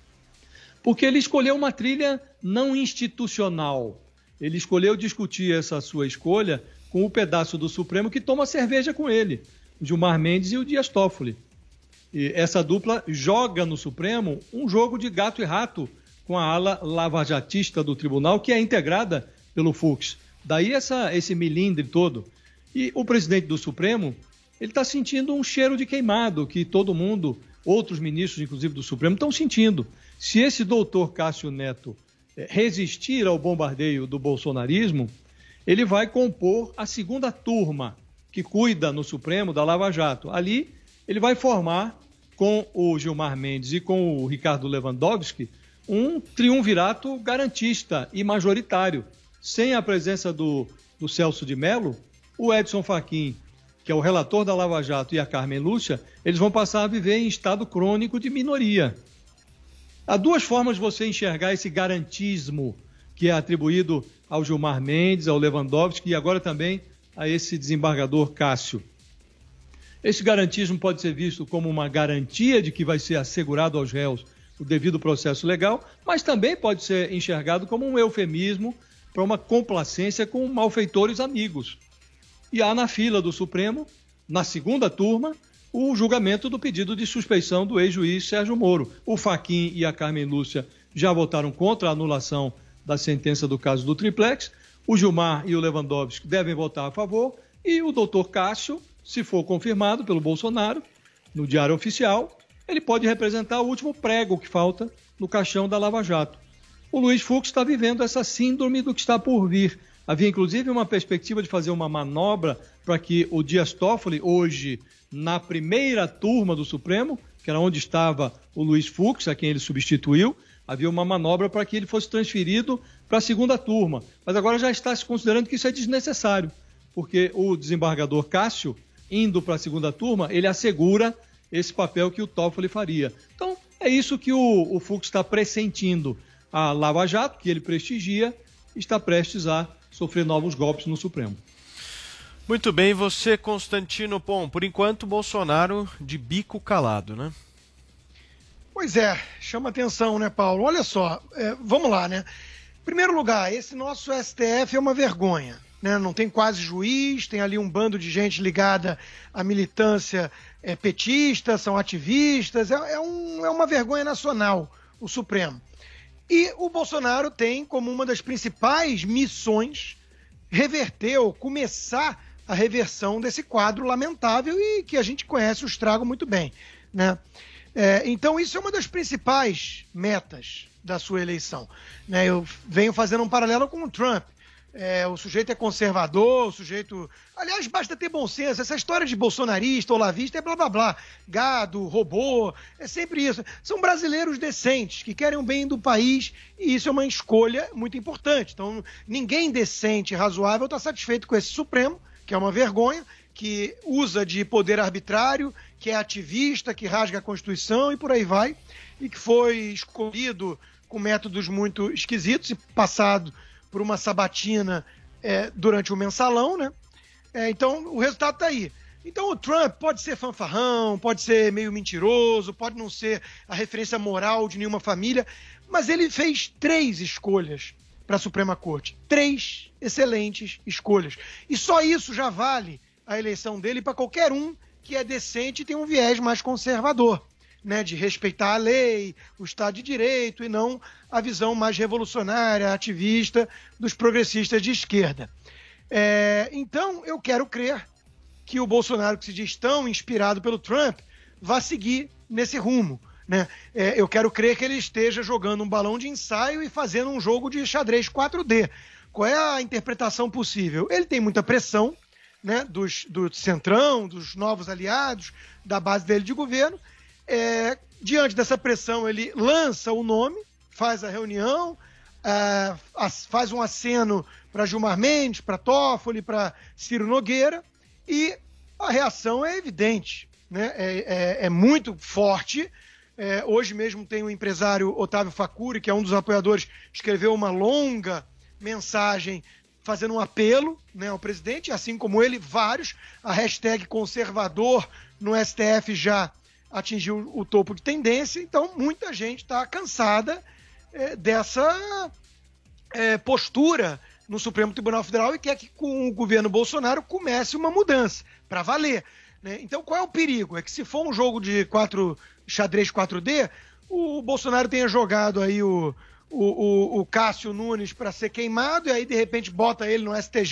porque ele escolheu uma trilha não institucional. Ele escolheu discutir essa sua escolha com o pedaço do Supremo que toma cerveja com ele, o Gilmar Mendes e o Dias Toffoli. E essa dupla joga no Supremo um jogo de gato e rato com a ala lavajatista do tribunal, que é integrada pelo Fux. Daí essa, esse milindre todo. E o presidente do Supremo, ele está sentindo um cheiro de queimado, que todo mundo, outros ministros, inclusive do Supremo, estão sentindo. Se esse doutor Cássio Neto resistir ao bombardeio do bolsonarismo, ele vai compor a segunda turma que cuida no Supremo da Lava Jato. Ali, ele vai formar, com o Gilmar Mendes e com o Ricardo Lewandowski, um triunvirato garantista e majoritário. Sem a presença do, do Celso de Mello, o Edson Fachin, que é o relator da Lava Jato, e a Carmen Lúcia, eles vão passar a viver em estado crônico de minoria. Há duas formas de você enxergar esse garantismo que é atribuído ao Gilmar Mendes, ao Lewandowski e agora também a esse desembargador Cássio. Esse garantismo pode ser visto como uma garantia de que vai ser assegurado aos réus o devido processo legal, mas também pode ser enxergado como um eufemismo para uma complacência com malfeitores amigos. E há na fila do Supremo, na segunda turma, o julgamento do pedido de suspeição do ex-juiz Sérgio Moro. O Fachin e a Carmen Lúcia já votaram contra a anulação da sentença do caso do Triplex, o Gilmar e o Lewandowski devem votar a favor, e o doutor Cássio, se for confirmado pelo Bolsonaro, no Diário Oficial, ele pode representar o último prego que falta no caixão da Lava Jato. O Luiz Fux está vivendo essa síndrome do que está por vir. Havia, inclusive, uma perspectiva de fazer uma manobra para que o Dias Toffoli, hoje, na primeira turma do Supremo, que era onde estava o Luiz Fux, a quem ele substituiu, havia uma manobra para que ele fosse transferido para a segunda turma. Mas agora já está se considerando que isso é desnecessário, porque o desembargador Cássio, indo para a segunda turma, ele assegura esse papel que o Toffoli faria. Então, é isso que o, o Fux está pressentindo. A Lava Jato, que ele prestigia, está prestes a sofrer novos golpes no Supremo. Muito bem, você, Constantino. Bom, por enquanto, Bolsonaro de bico calado, né? Pois é, chama atenção, né, Paulo? Olha só, é, vamos lá, né? Em primeiro lugar, esse nosso S T F é uma vergonha. né? Não tem quase juiz, tem ali um bando de gente ligada à militância é, petista, são ativistas, é, é, um, é uma vergonha nacional o Supremo. E o Bolsonaro tem como uma das principais missões reverter ou começar a reversão desse quadro lamentável e que a gente conhece o estrago muito bem, né? É, então isso é uma das principais metas da sua eleição, né? Eu venho fazendo um paralelo com o Trump. É, o sujeito é conservador, o sujeito... Aliás, basta ter bom senso. Essa história de bolsonarista ou lavista é blá blá blá. Gado, robô, é sempre isso. São brasileiros decentes, que querem o bem do país, e isso é uma escolha muito importante. Então, ninguém decente e razoável está satisfeito com esse Supremo, que é uma vergonha, que usa de poder arbitrário, que é ativista, que rasga a Constituição e por aí vai, e que foi escolhido com métodos muito esquisitos e passado por uma sabatina é, durante o mensalão, né? É, então, o resultado está aí. Então, o Trump pode ser fanfarrão, pode ser meio mentiroso, pode não ser a referência moral de nenhuma família, mas ele fez três escolhas para a Suprema Corte. Três excelentes escolhas. E só isso já vale a eleição dele para qualquer um que é decente e tem um viés mais conservador, né, de respeitar a lei, o Estado de Direito e não a visão mais revolucionária, ativista dos progressistas de esquerda. É, então, eu quero crer que o Bolsonaro, que se diz tão inspirado pelo Trump, vai seguir nesse rumo, né? É, eu quero crer que ele esteja jogando um balão de ensaio e fazendo um jogo de xadrez quatro D. Qual é a interpretação possível? Ele tem muita pressão, né, dos, do Centrão, dos novos aliados, da base dele de governo. É, diante dessa pressão, ele lança o nome, faz a reunião, é, as, faz um aceno para Gilmar Mendes, para Toffoli, para Ciro Nogueira, e a reação é evidente, né? é, é, é muito forte. É, hoje mesmo tem o empresário Otávio Facuri, que é um dos apoiadores, escreveu uma longa mensagem fazendo um apelo, né, ao presidente, assim como ele, vários. A hashtag conservador no S T F já atingiu o topo de tendência, então muita gente está cansada é, dessa é, postura no Supremo Tribunal Federal e quer que com o governo Bolsonaro comece uma mudança, para valer, né? Então qual é o perigo? É que se for um jogo de quatro, xadrez quatro D, o Bolsonaro tenha jogado aí o, o, o, o Cássio Nunes para ser queimado e aí de repente bota ele no S T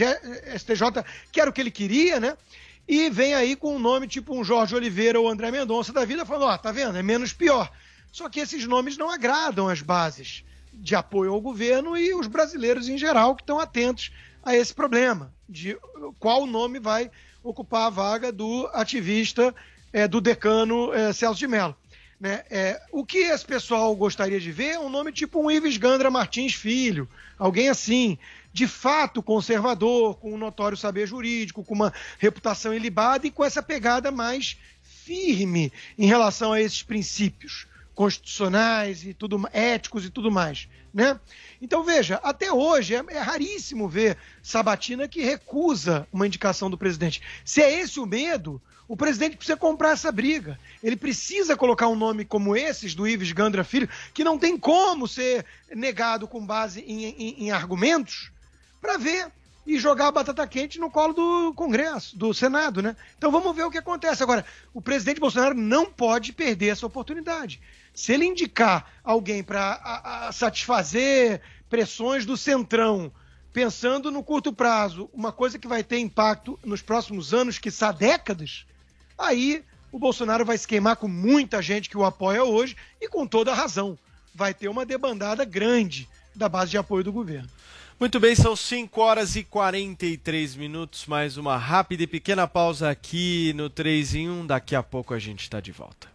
J, que era o que ele queria, né? E vem aí com um nome tipo um Jorge Oliveira ou André Mendonça da vida, falando, ó, oh, tá vendo? É menos pior. Só que esses nomes não agradam as bases de apoio ao governo e os brasileiros em geral que estão atentos a esse problema, de qual nome vai ocupar a vaga do ativista, é, do decano é, Celso de Mello. Né? É, o que esse pessoal gostaria de ver é um nome tipo um Ives Gandra Martins Filho, alguém assim, de fato conservador, com um notório saber jurídico, com uma reputação ilibada e com essa pegada mais firme em relação a esses princípios constitucionais e tudo, éticos e tudo mais, né? Então, veja, até hoje é, é raríssimo ver Sabatina que recusa uma indicação do presidente. Se é esse o medo, o presidente precisa comprar essa briga. Ele precisa colocar um nome como esses, do Ives Gandra Filho, que não tem como ser negado com base em, em, em argumentos, para ver e jogar a batata quente no colo do Congresso, do Senado, né? Então vamos ver o que acontece. Agora, o presidente Bolsonaro não pode perder essa oportunidade. Se ele indicar alguém para satisfazer pressões do Centrão, pensando no curto prazo, uma coisa que vai ter impacto nos próximos anos, quiçá décadas, aí o Bolsonaro vai se queimar com muita gente que o apoia hoje e com toda a razão. Vai ter uma debandada grande da base de apoio do governo. Muito bem, são cinco horas e quarenta e três minutos, mais uma rápida e pequena pausa aqui no três em um, daqui a pouco a gente está de volta.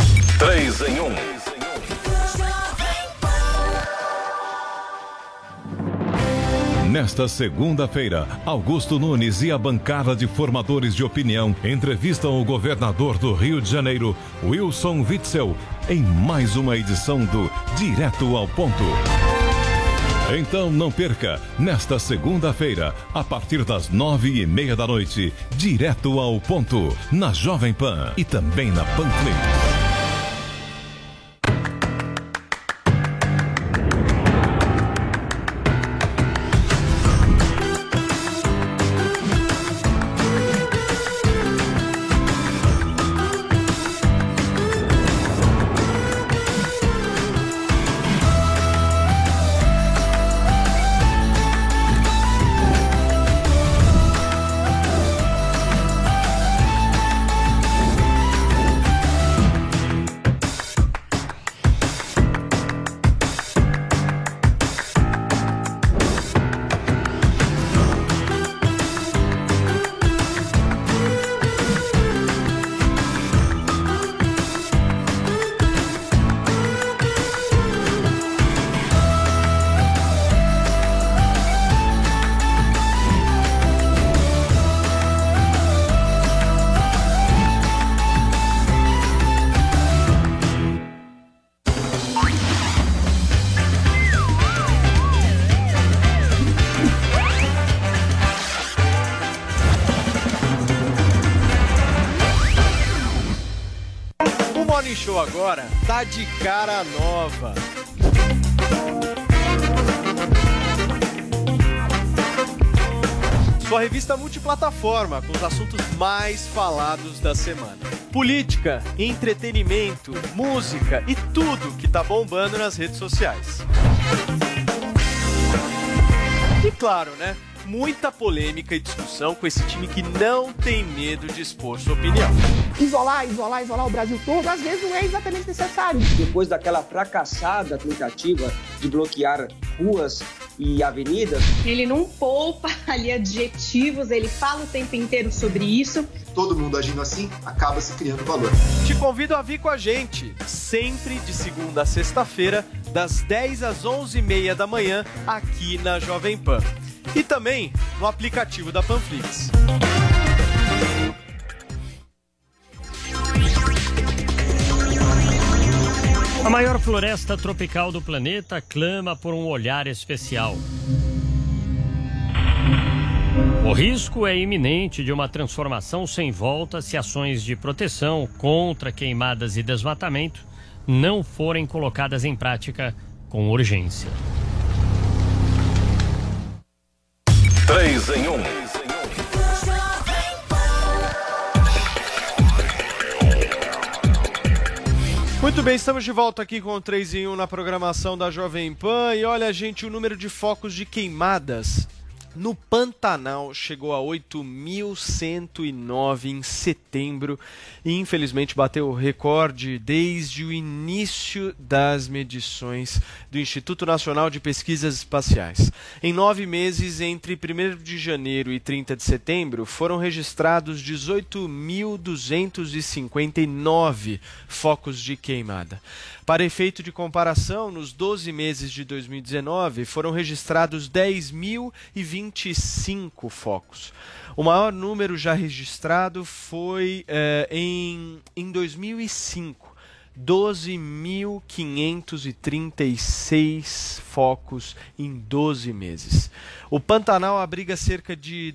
três em um. Nesta segunda-feira, Augusto Nunes e a bancada de formadores de opinião entrevistam o governador do Rio de Janeiro, Wilson Witzel, em mais uma edição do Direto ao Ponto. Então não perca, nesta segunda-feira, a partir das nove e meia da noite, Direto ao Ponto, na Jovem Pan e também na Panflix. Morning Show agora tá de cara nova. Sua revista multiplataforma com os assuntos mais falados da semana. Política, entretenimento, música e tudo que tá bombando nas redes sociais. E claro, né? Muita polêmica e discussão com esse time que não tem medo de expor sua opinião. Isolar, isolar, isolar o Brasil todo, às vezes não é exatamente necessário. Depois daquela fracassada tentativa de bloquear ruas e avenidas. Ele não poupa ali adjetivos, ele fala o tempo inteiro sobre isso. Todo mundo agindo assim, acaba se criando valor. Te convido a vir com a gente, sempre de segunda a sexta-feira, das dez às onze e meia da manhã, aqui na Jovem Pan. E também no aplicativo da Panflix. A maior floresta tropical do planeta clama por um olhar especial. O risco é iminente de uma transformação sem volta se ações de proteção contra queimadas e desmatamento não forem colocadas em prática com urgência. três em um. Muito bem, estamos de volta aqui com o três em um na programação da Jovem Pan. E olha, gente, o número de focos de queimadas no Pantanal chegou a oito mil cento e nove em setembro e infelizmente bateu o recorde desde o início das medições do Instituto Nacional de Pesquisas Espaciais. Em nove meses, entre primeiro de janeiro e trinta de setembro, foram registrados dezoito mil duzentos e cinquenta e nove focos de queimada. Para efeito de comparação, nos doze meses de dois mil e dezenove, foram registrados dez mil e vinte e cinco focos. O maior número já registrado foi eh, em, em dois mil e cinco, doze mil quinhentos e trinta e seis focos em doze meses. O Pantanal abriga cerca de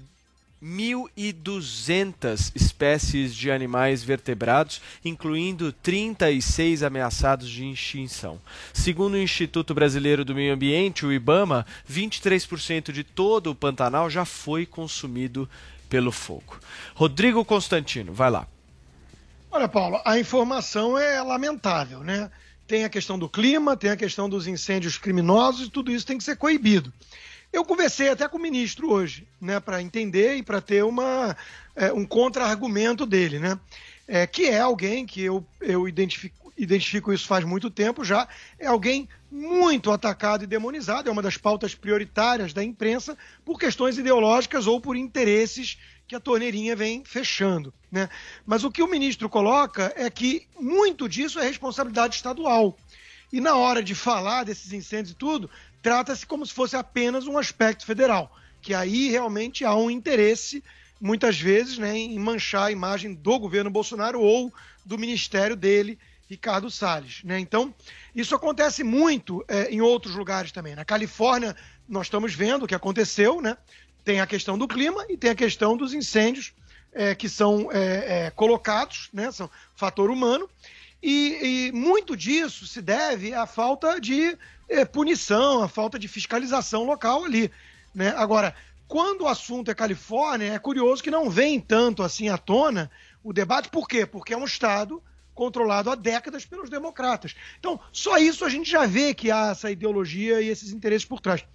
mil e duzentas espécies de animais vertebrados, incluindo trinta e seis ameaçados de extinção. Segundo o Instituto Brasileiro do Meio Ambiente, o IBAMA, vinte e três por cento de todo o Pantanal já foi consumido pelo fogo. Rodrigo Constantino, vai lá. Olha, Paulo, a informação é lamentável, né? Tem a questão do clima, tem a questão dos incêndios criminosos e tudo isso tem que ser coibido. Eu conversei até com o ministro hoje, né, para entender e para ter uma, é, um contra-argumento dele, né, é, que é alguém que eu, eu identifico, identifico isso faz muito tempo já, é alguém muito atacado e demonizado, é uma das pautas prioritárias da imprensa por questões ideológicas ou por interesses que a torneirinha vem fechando, né. Mas o que o ministro coloca é que muito disso é responsabilidade estadual. E na hora de falar desses incêndios e tudo, trata-se como se fosse apenas um aspecto federal, que aí realmente há um interesse, muitas vezes, né, em manchar a imagem do governo Bolsonaro ou do ministério dele, Ricardo Salles, né? Então, isso acontece muito é, em outros lugares também. Na Califórnia, nós estamos vendo o que aconteceu, né? Tem a questão do clima e tem a questão dos incêndios é, que são é, é, colocados, né? São fator humano. E, e muito disso se deve à falta de é, punição, à falta de fiscalização local ali, né? Agora, quando o assunto é Califórnia, é curioso que não vem tanto assim à tona o debate. Por quê? Porque é um estado controlado há décadas pelos democratas. Então, só isso a gente já vê que há essa ideologia e esses interesses por trás.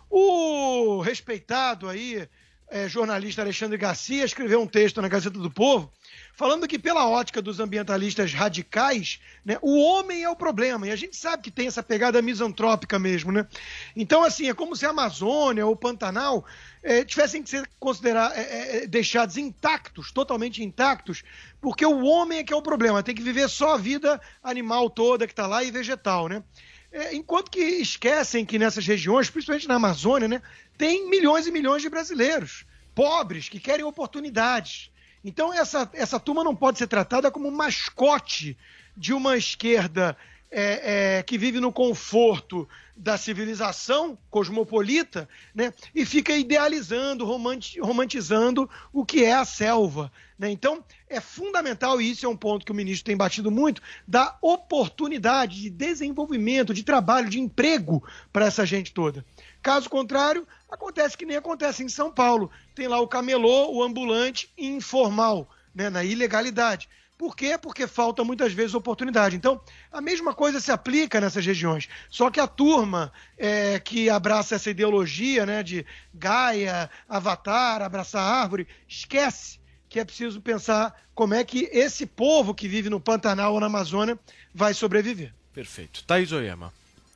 O respeitado aí, é, jornalista Alexandre Garcia, escreveu um texto na Gazeta do Povo, falando que pela ótica dos ambientalistas radicais, né, o homem é o problema, e a gente sabe que tem essa pegada misantrópica mesmo, né? Então, assim, é como se a Amazônia ou o Pantanal é, tivessem que ser considerar, é, é, deixados intactos, totalmente intactos, porque o homem é que é o problema, tem que viver só a vida animal toda que está lá e vegetal, né? É, enquanto que esquecem que nessas regiões, principalmente na Amazônia, né, tem milhões e milhões de brasileiros, pobres, que querem oportunidades. Então essa, essa turma não pode ser tratada como mascote de uma esquerda é, é, que vive no conforto da civilização cosmopolita, né, e fica idealizando, romantizando o que é a selva, né? Então, é fundamental, e isso é um ponto que o ministro tem batido muito, dar oportunidade de desenvolvimento, de trabalho, de emprego para essa gente toda. Caso contrário, acontece que nem acontece em São Paulo. Tem lá o camelô, o ambulante informal, né, na ilegalidade. Por quê? Porque falta muitas vezes oportunidade. Então, a mesma coisa se aplica nessas regiões. Só que a turma é, que abraça essa ideologia, né, de Gaia, Avatar, abraçar árvore, esquece que é preciso pensar como é que esse povo que vive no Pantanal ou na Amazônia vai sobreviver. Perfeito. Thaís Oyama.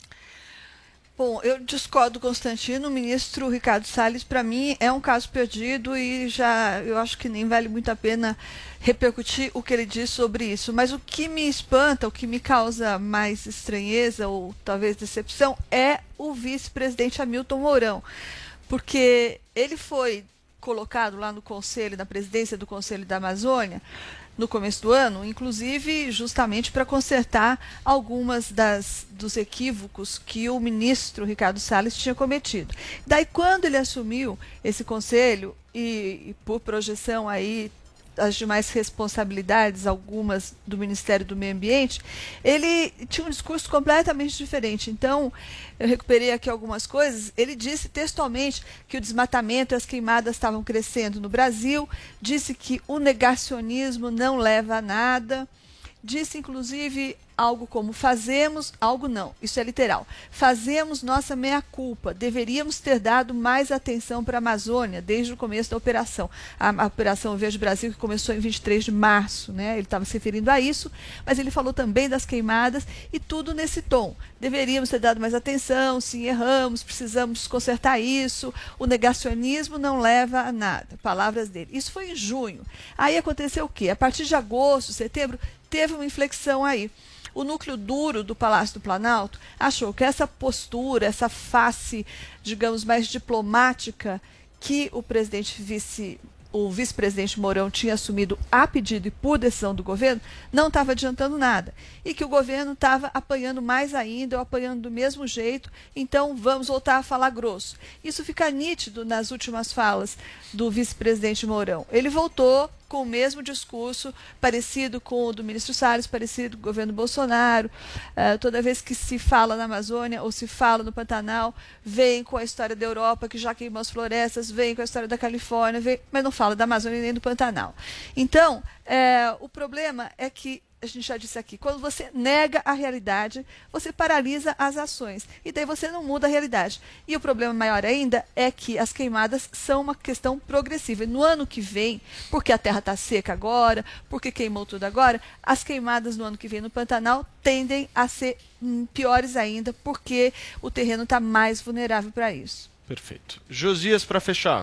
Bom, eu discordo do Constantino. O ministro Ricardo Salles, para mim, é um caso perdido e já eu acho que nem vale muito a pena repercutir o que ele diz sobre isso. Mas o que me espanta, o que me causa mais estranheza ou talvez decepção é o vice-presidente Hamilton Mourão, porque ele foi colocado lá no Conselho, na presidência do Conselho da Amazônia, no começo do ano, inclusive justamente para consertar algumas das, dos equívocos que o ministro Ricardo Salles tinha cometido. Daí, quando ele assumiu esse conselho, e, e por projeção aí as demais responsabilidades, algumas do Ministério do Meio Ambiente, ele tinha um discurso completamente diferente. Então, eu recuperei aqui algumas coisas. Ele disse textualmente que o desmatamento e as queimadas estavam crescendo no Brasil, disse que o negacionismo não leva a nada, disse, inclusive, algo como fazemos, algo não, isso é literal. Fazemos nossa meia-culpa, deveríamos ter dado mais atenção para a Amazônia desde o começo da operação. A, a Operação Verde Brasil, que começou em vinte e três de março, né? Ele estava se referindo a isso, mas ele falou também das queimadas e tudo nesse tom. Deveríamos ter dado mais atenção, sim, erramos, precisamos consertar isso, o negacionismo não leva a nada. Palavras dele. Isso foi em junho. Aí aconteceu o quê? A partir de agosto, setembro, teve uma inflexão aí. O núcleo duro do Palácio do Planalto achou que essa postura, essa face, digamos, mais diplomática que o presidente vice, o vice-presidente Mourão tinha assumido a pedido e por decisão do governo, não estava adiantando nada. E que o governo estava apanhando mais ainda, ou apanhando do mesmo jeito, então vamos voltar a falar grosso. Isso fica nítido nas últimas falas do vice-presidente Mourão. Ele voltou com o mesmo discurso, parecido com o do ministro Salles, parecido com o governo Bolsonaro. Uh, toda vez que se fala na Amazônia ou se fala no Pantanal, vem com a história da Europa, que já queimou as florestas, vem com a história da Califórnia, vem, mas não fala da Amazônia nem do Pantanal. Então, é, o problema é que, a gente já disse aqui, quando você nega a realidade, você paralisa as ações. E daí você não muda a realidade. E o problema maior ainda é que as queimadas são uma questão progressiva. E no ano que vem, porque a terra está seca agora, porque queimou tudo agora, as queimadas no ano que vem no Pantanal tendem a ser hum, piores ainda, porque o terreno está mais vulnerável para isso. Perfeito. Josias, para fechar.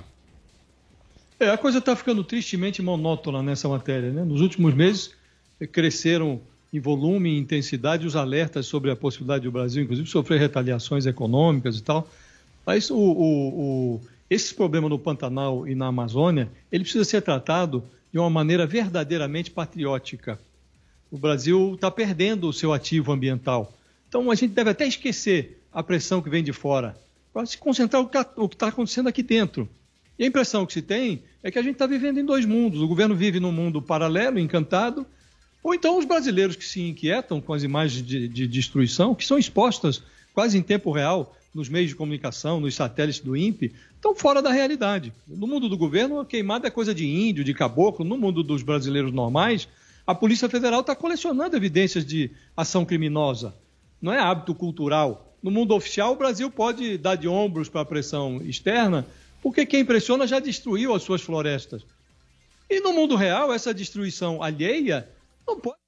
É, a coisa está ficando tristemente monótona nessa matéria, né? Nos últimos meses, cresceram em volume e intensidade os alertas sobre a possibilidade do Brasil, inclusive, sofrer retaliações econômicas e tal. Mas o, o, o, esse problema no Pantanal e na Amazônia, ele precisa ser tratado de uma maneira verdadeiramente patriótica. O Brasil está perdendo o seu ativo ambiental. Então, a gente deve até esquecer a pressão que vem de fora, para se concentrar no que está acontecendo aqui dentro. E a impressão que se tem é que a gente está vivendo em dois mundos. O governo vive num mundo paralelo, encantado, ou então os brasileiros que se inquietam com as imagens de, de destruição, que são expostas quase em tempo real nos meios de comunicação, nos satélites do INPE, estão fora da realidade. No mundo do governo, a queimada é coisa de índio, de caboclo. No mundo dos brasileiros normais, a Polícia Federal está colecionando evidências de ação criminosa. Não é hábito cultural. No mundo oficial, o Brasil pode dar de ombros para a pressão externa, porque quem pressiona já destruiu as suas florestas. E no mundo real, essa destruição alheia não pode.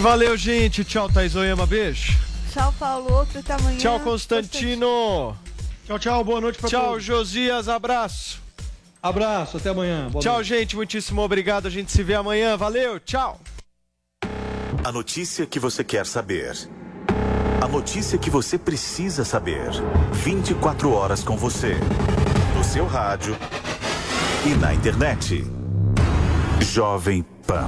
Valeu, gente. Tchau, Thaís Oyama. Beijo. Tchau, Paulo. Outro até amanhã. Tchau, Constantino. Tchau, tchau. Boa noite pra tchau, todos. Tchau, Josias. Abraço. Abraço. Até amanhã. Boa tchau, noite. gente. Muitíssimo obrigado. A gente se vê amanhã. Valeu. Tchau. A notícia que você quer saber. A notícia que você precisa saber. vinte e quatro horas com você. No seu rádio e na internet. Jovem Pan.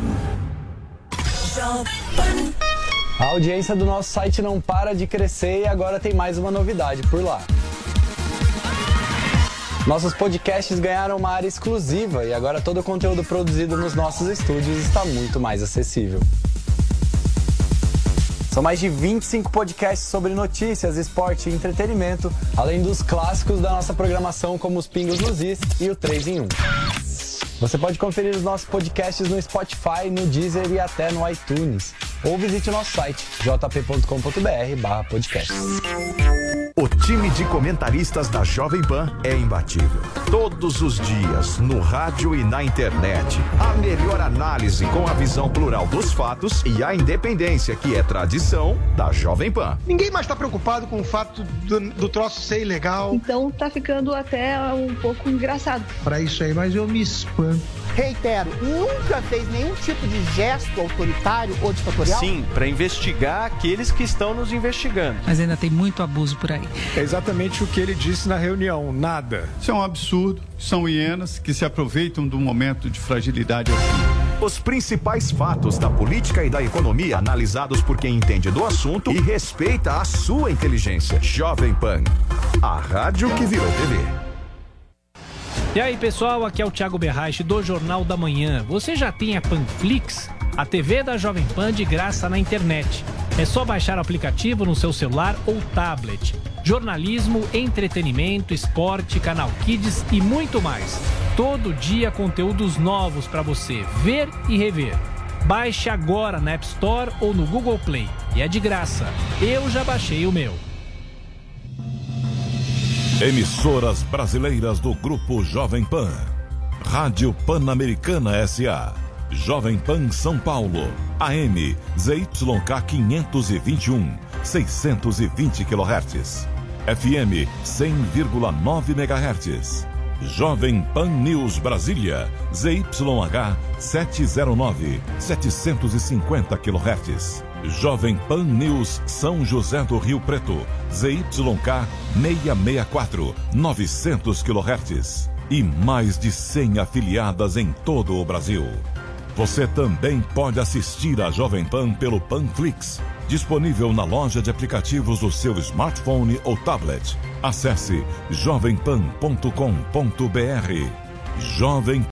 A audiência do nosso site não para de crescer e agora tem mais uma novidade por lá. Nossos podcasts ganharam uma área exclusiva e agora todo o conteúdo produzido nos nossos estúdios está muito mais acessível. São mais de vinte e cinco podcasts sobre notícias, esporte e entretenimento, além dos clássicos da nossa programação como os Pingos nos Is e o três em um. Você pode conferir os nossos podcasts no Spotify, no Deezer e até no iTunes. Ou visite o nosso site, j p ponto com ponto b r barra podcast. O time de comentaristas da Jovem Pan é imbatível. Todos os dias, no rádio e na internet. A melhor análise com a visão plural dos fatos e a independência, que é tradição da Jovem Pan. Ninguém mais está preocupado com o fato do, do troço ser ilegal. Então tá ficando até um pouco engraçado. Pra isso aí, mas eu me espanto. Reitero, nunca fez nenhum tipo de gesto autoritário ou ditatorial? Sim, para investigar aqueles que estão nos investigando. Mas ainda tem muito abuso por aí. É exatamente o que ele disse na reunião, nada. Isso é um absurdo, são hienas que se aproveitam do momento de fragilidade assim. Os principais fatos da política e da economia analisados por quem entende do assunto e respeita a sua inteligência. Jovem Pan, a rádio que virou T V. E aí, pessoal, aqui é o Thiago Berraich do Jornal da Manhã. Você já tem a Panflix? A T V da Jovem Pan de graça na internet. É só baixar o aplicativo no seu celular ou tablet. Jornalismo, entretenimento, esporte, canal Kids e muito mais. Todo dia conteúdos novos para você ver e rever. Baixe agora na App Store ou no Google Play. E é de graça. Eu já baixei o meu. Emissoras brasileiras do Grupo Jovem Pan. Rádio Pan-Americana S A. Jovem Pan São Paulo. A M Z Y K quinhentos e vinte e um, seiscentos e vinte quilohertz. F M cem vírgula nove megahertz. Jovem Pan News Brasília. Z Y H setecentos e nove, setecentos e cinquenta quilohertz. Jovem Pan News São José do Rio Preto, Z Y K seiscentos e sessenta e quatro, novecentos quilohertz. E mais de cem afiliadas em todo o Brasil. Você também pode assistir a Jovem Pan pelo Panflix, disponível na loja de aplicativos do seu smartphone ou tablet. Acesse jovem pan ponto com ponto b r. Jovem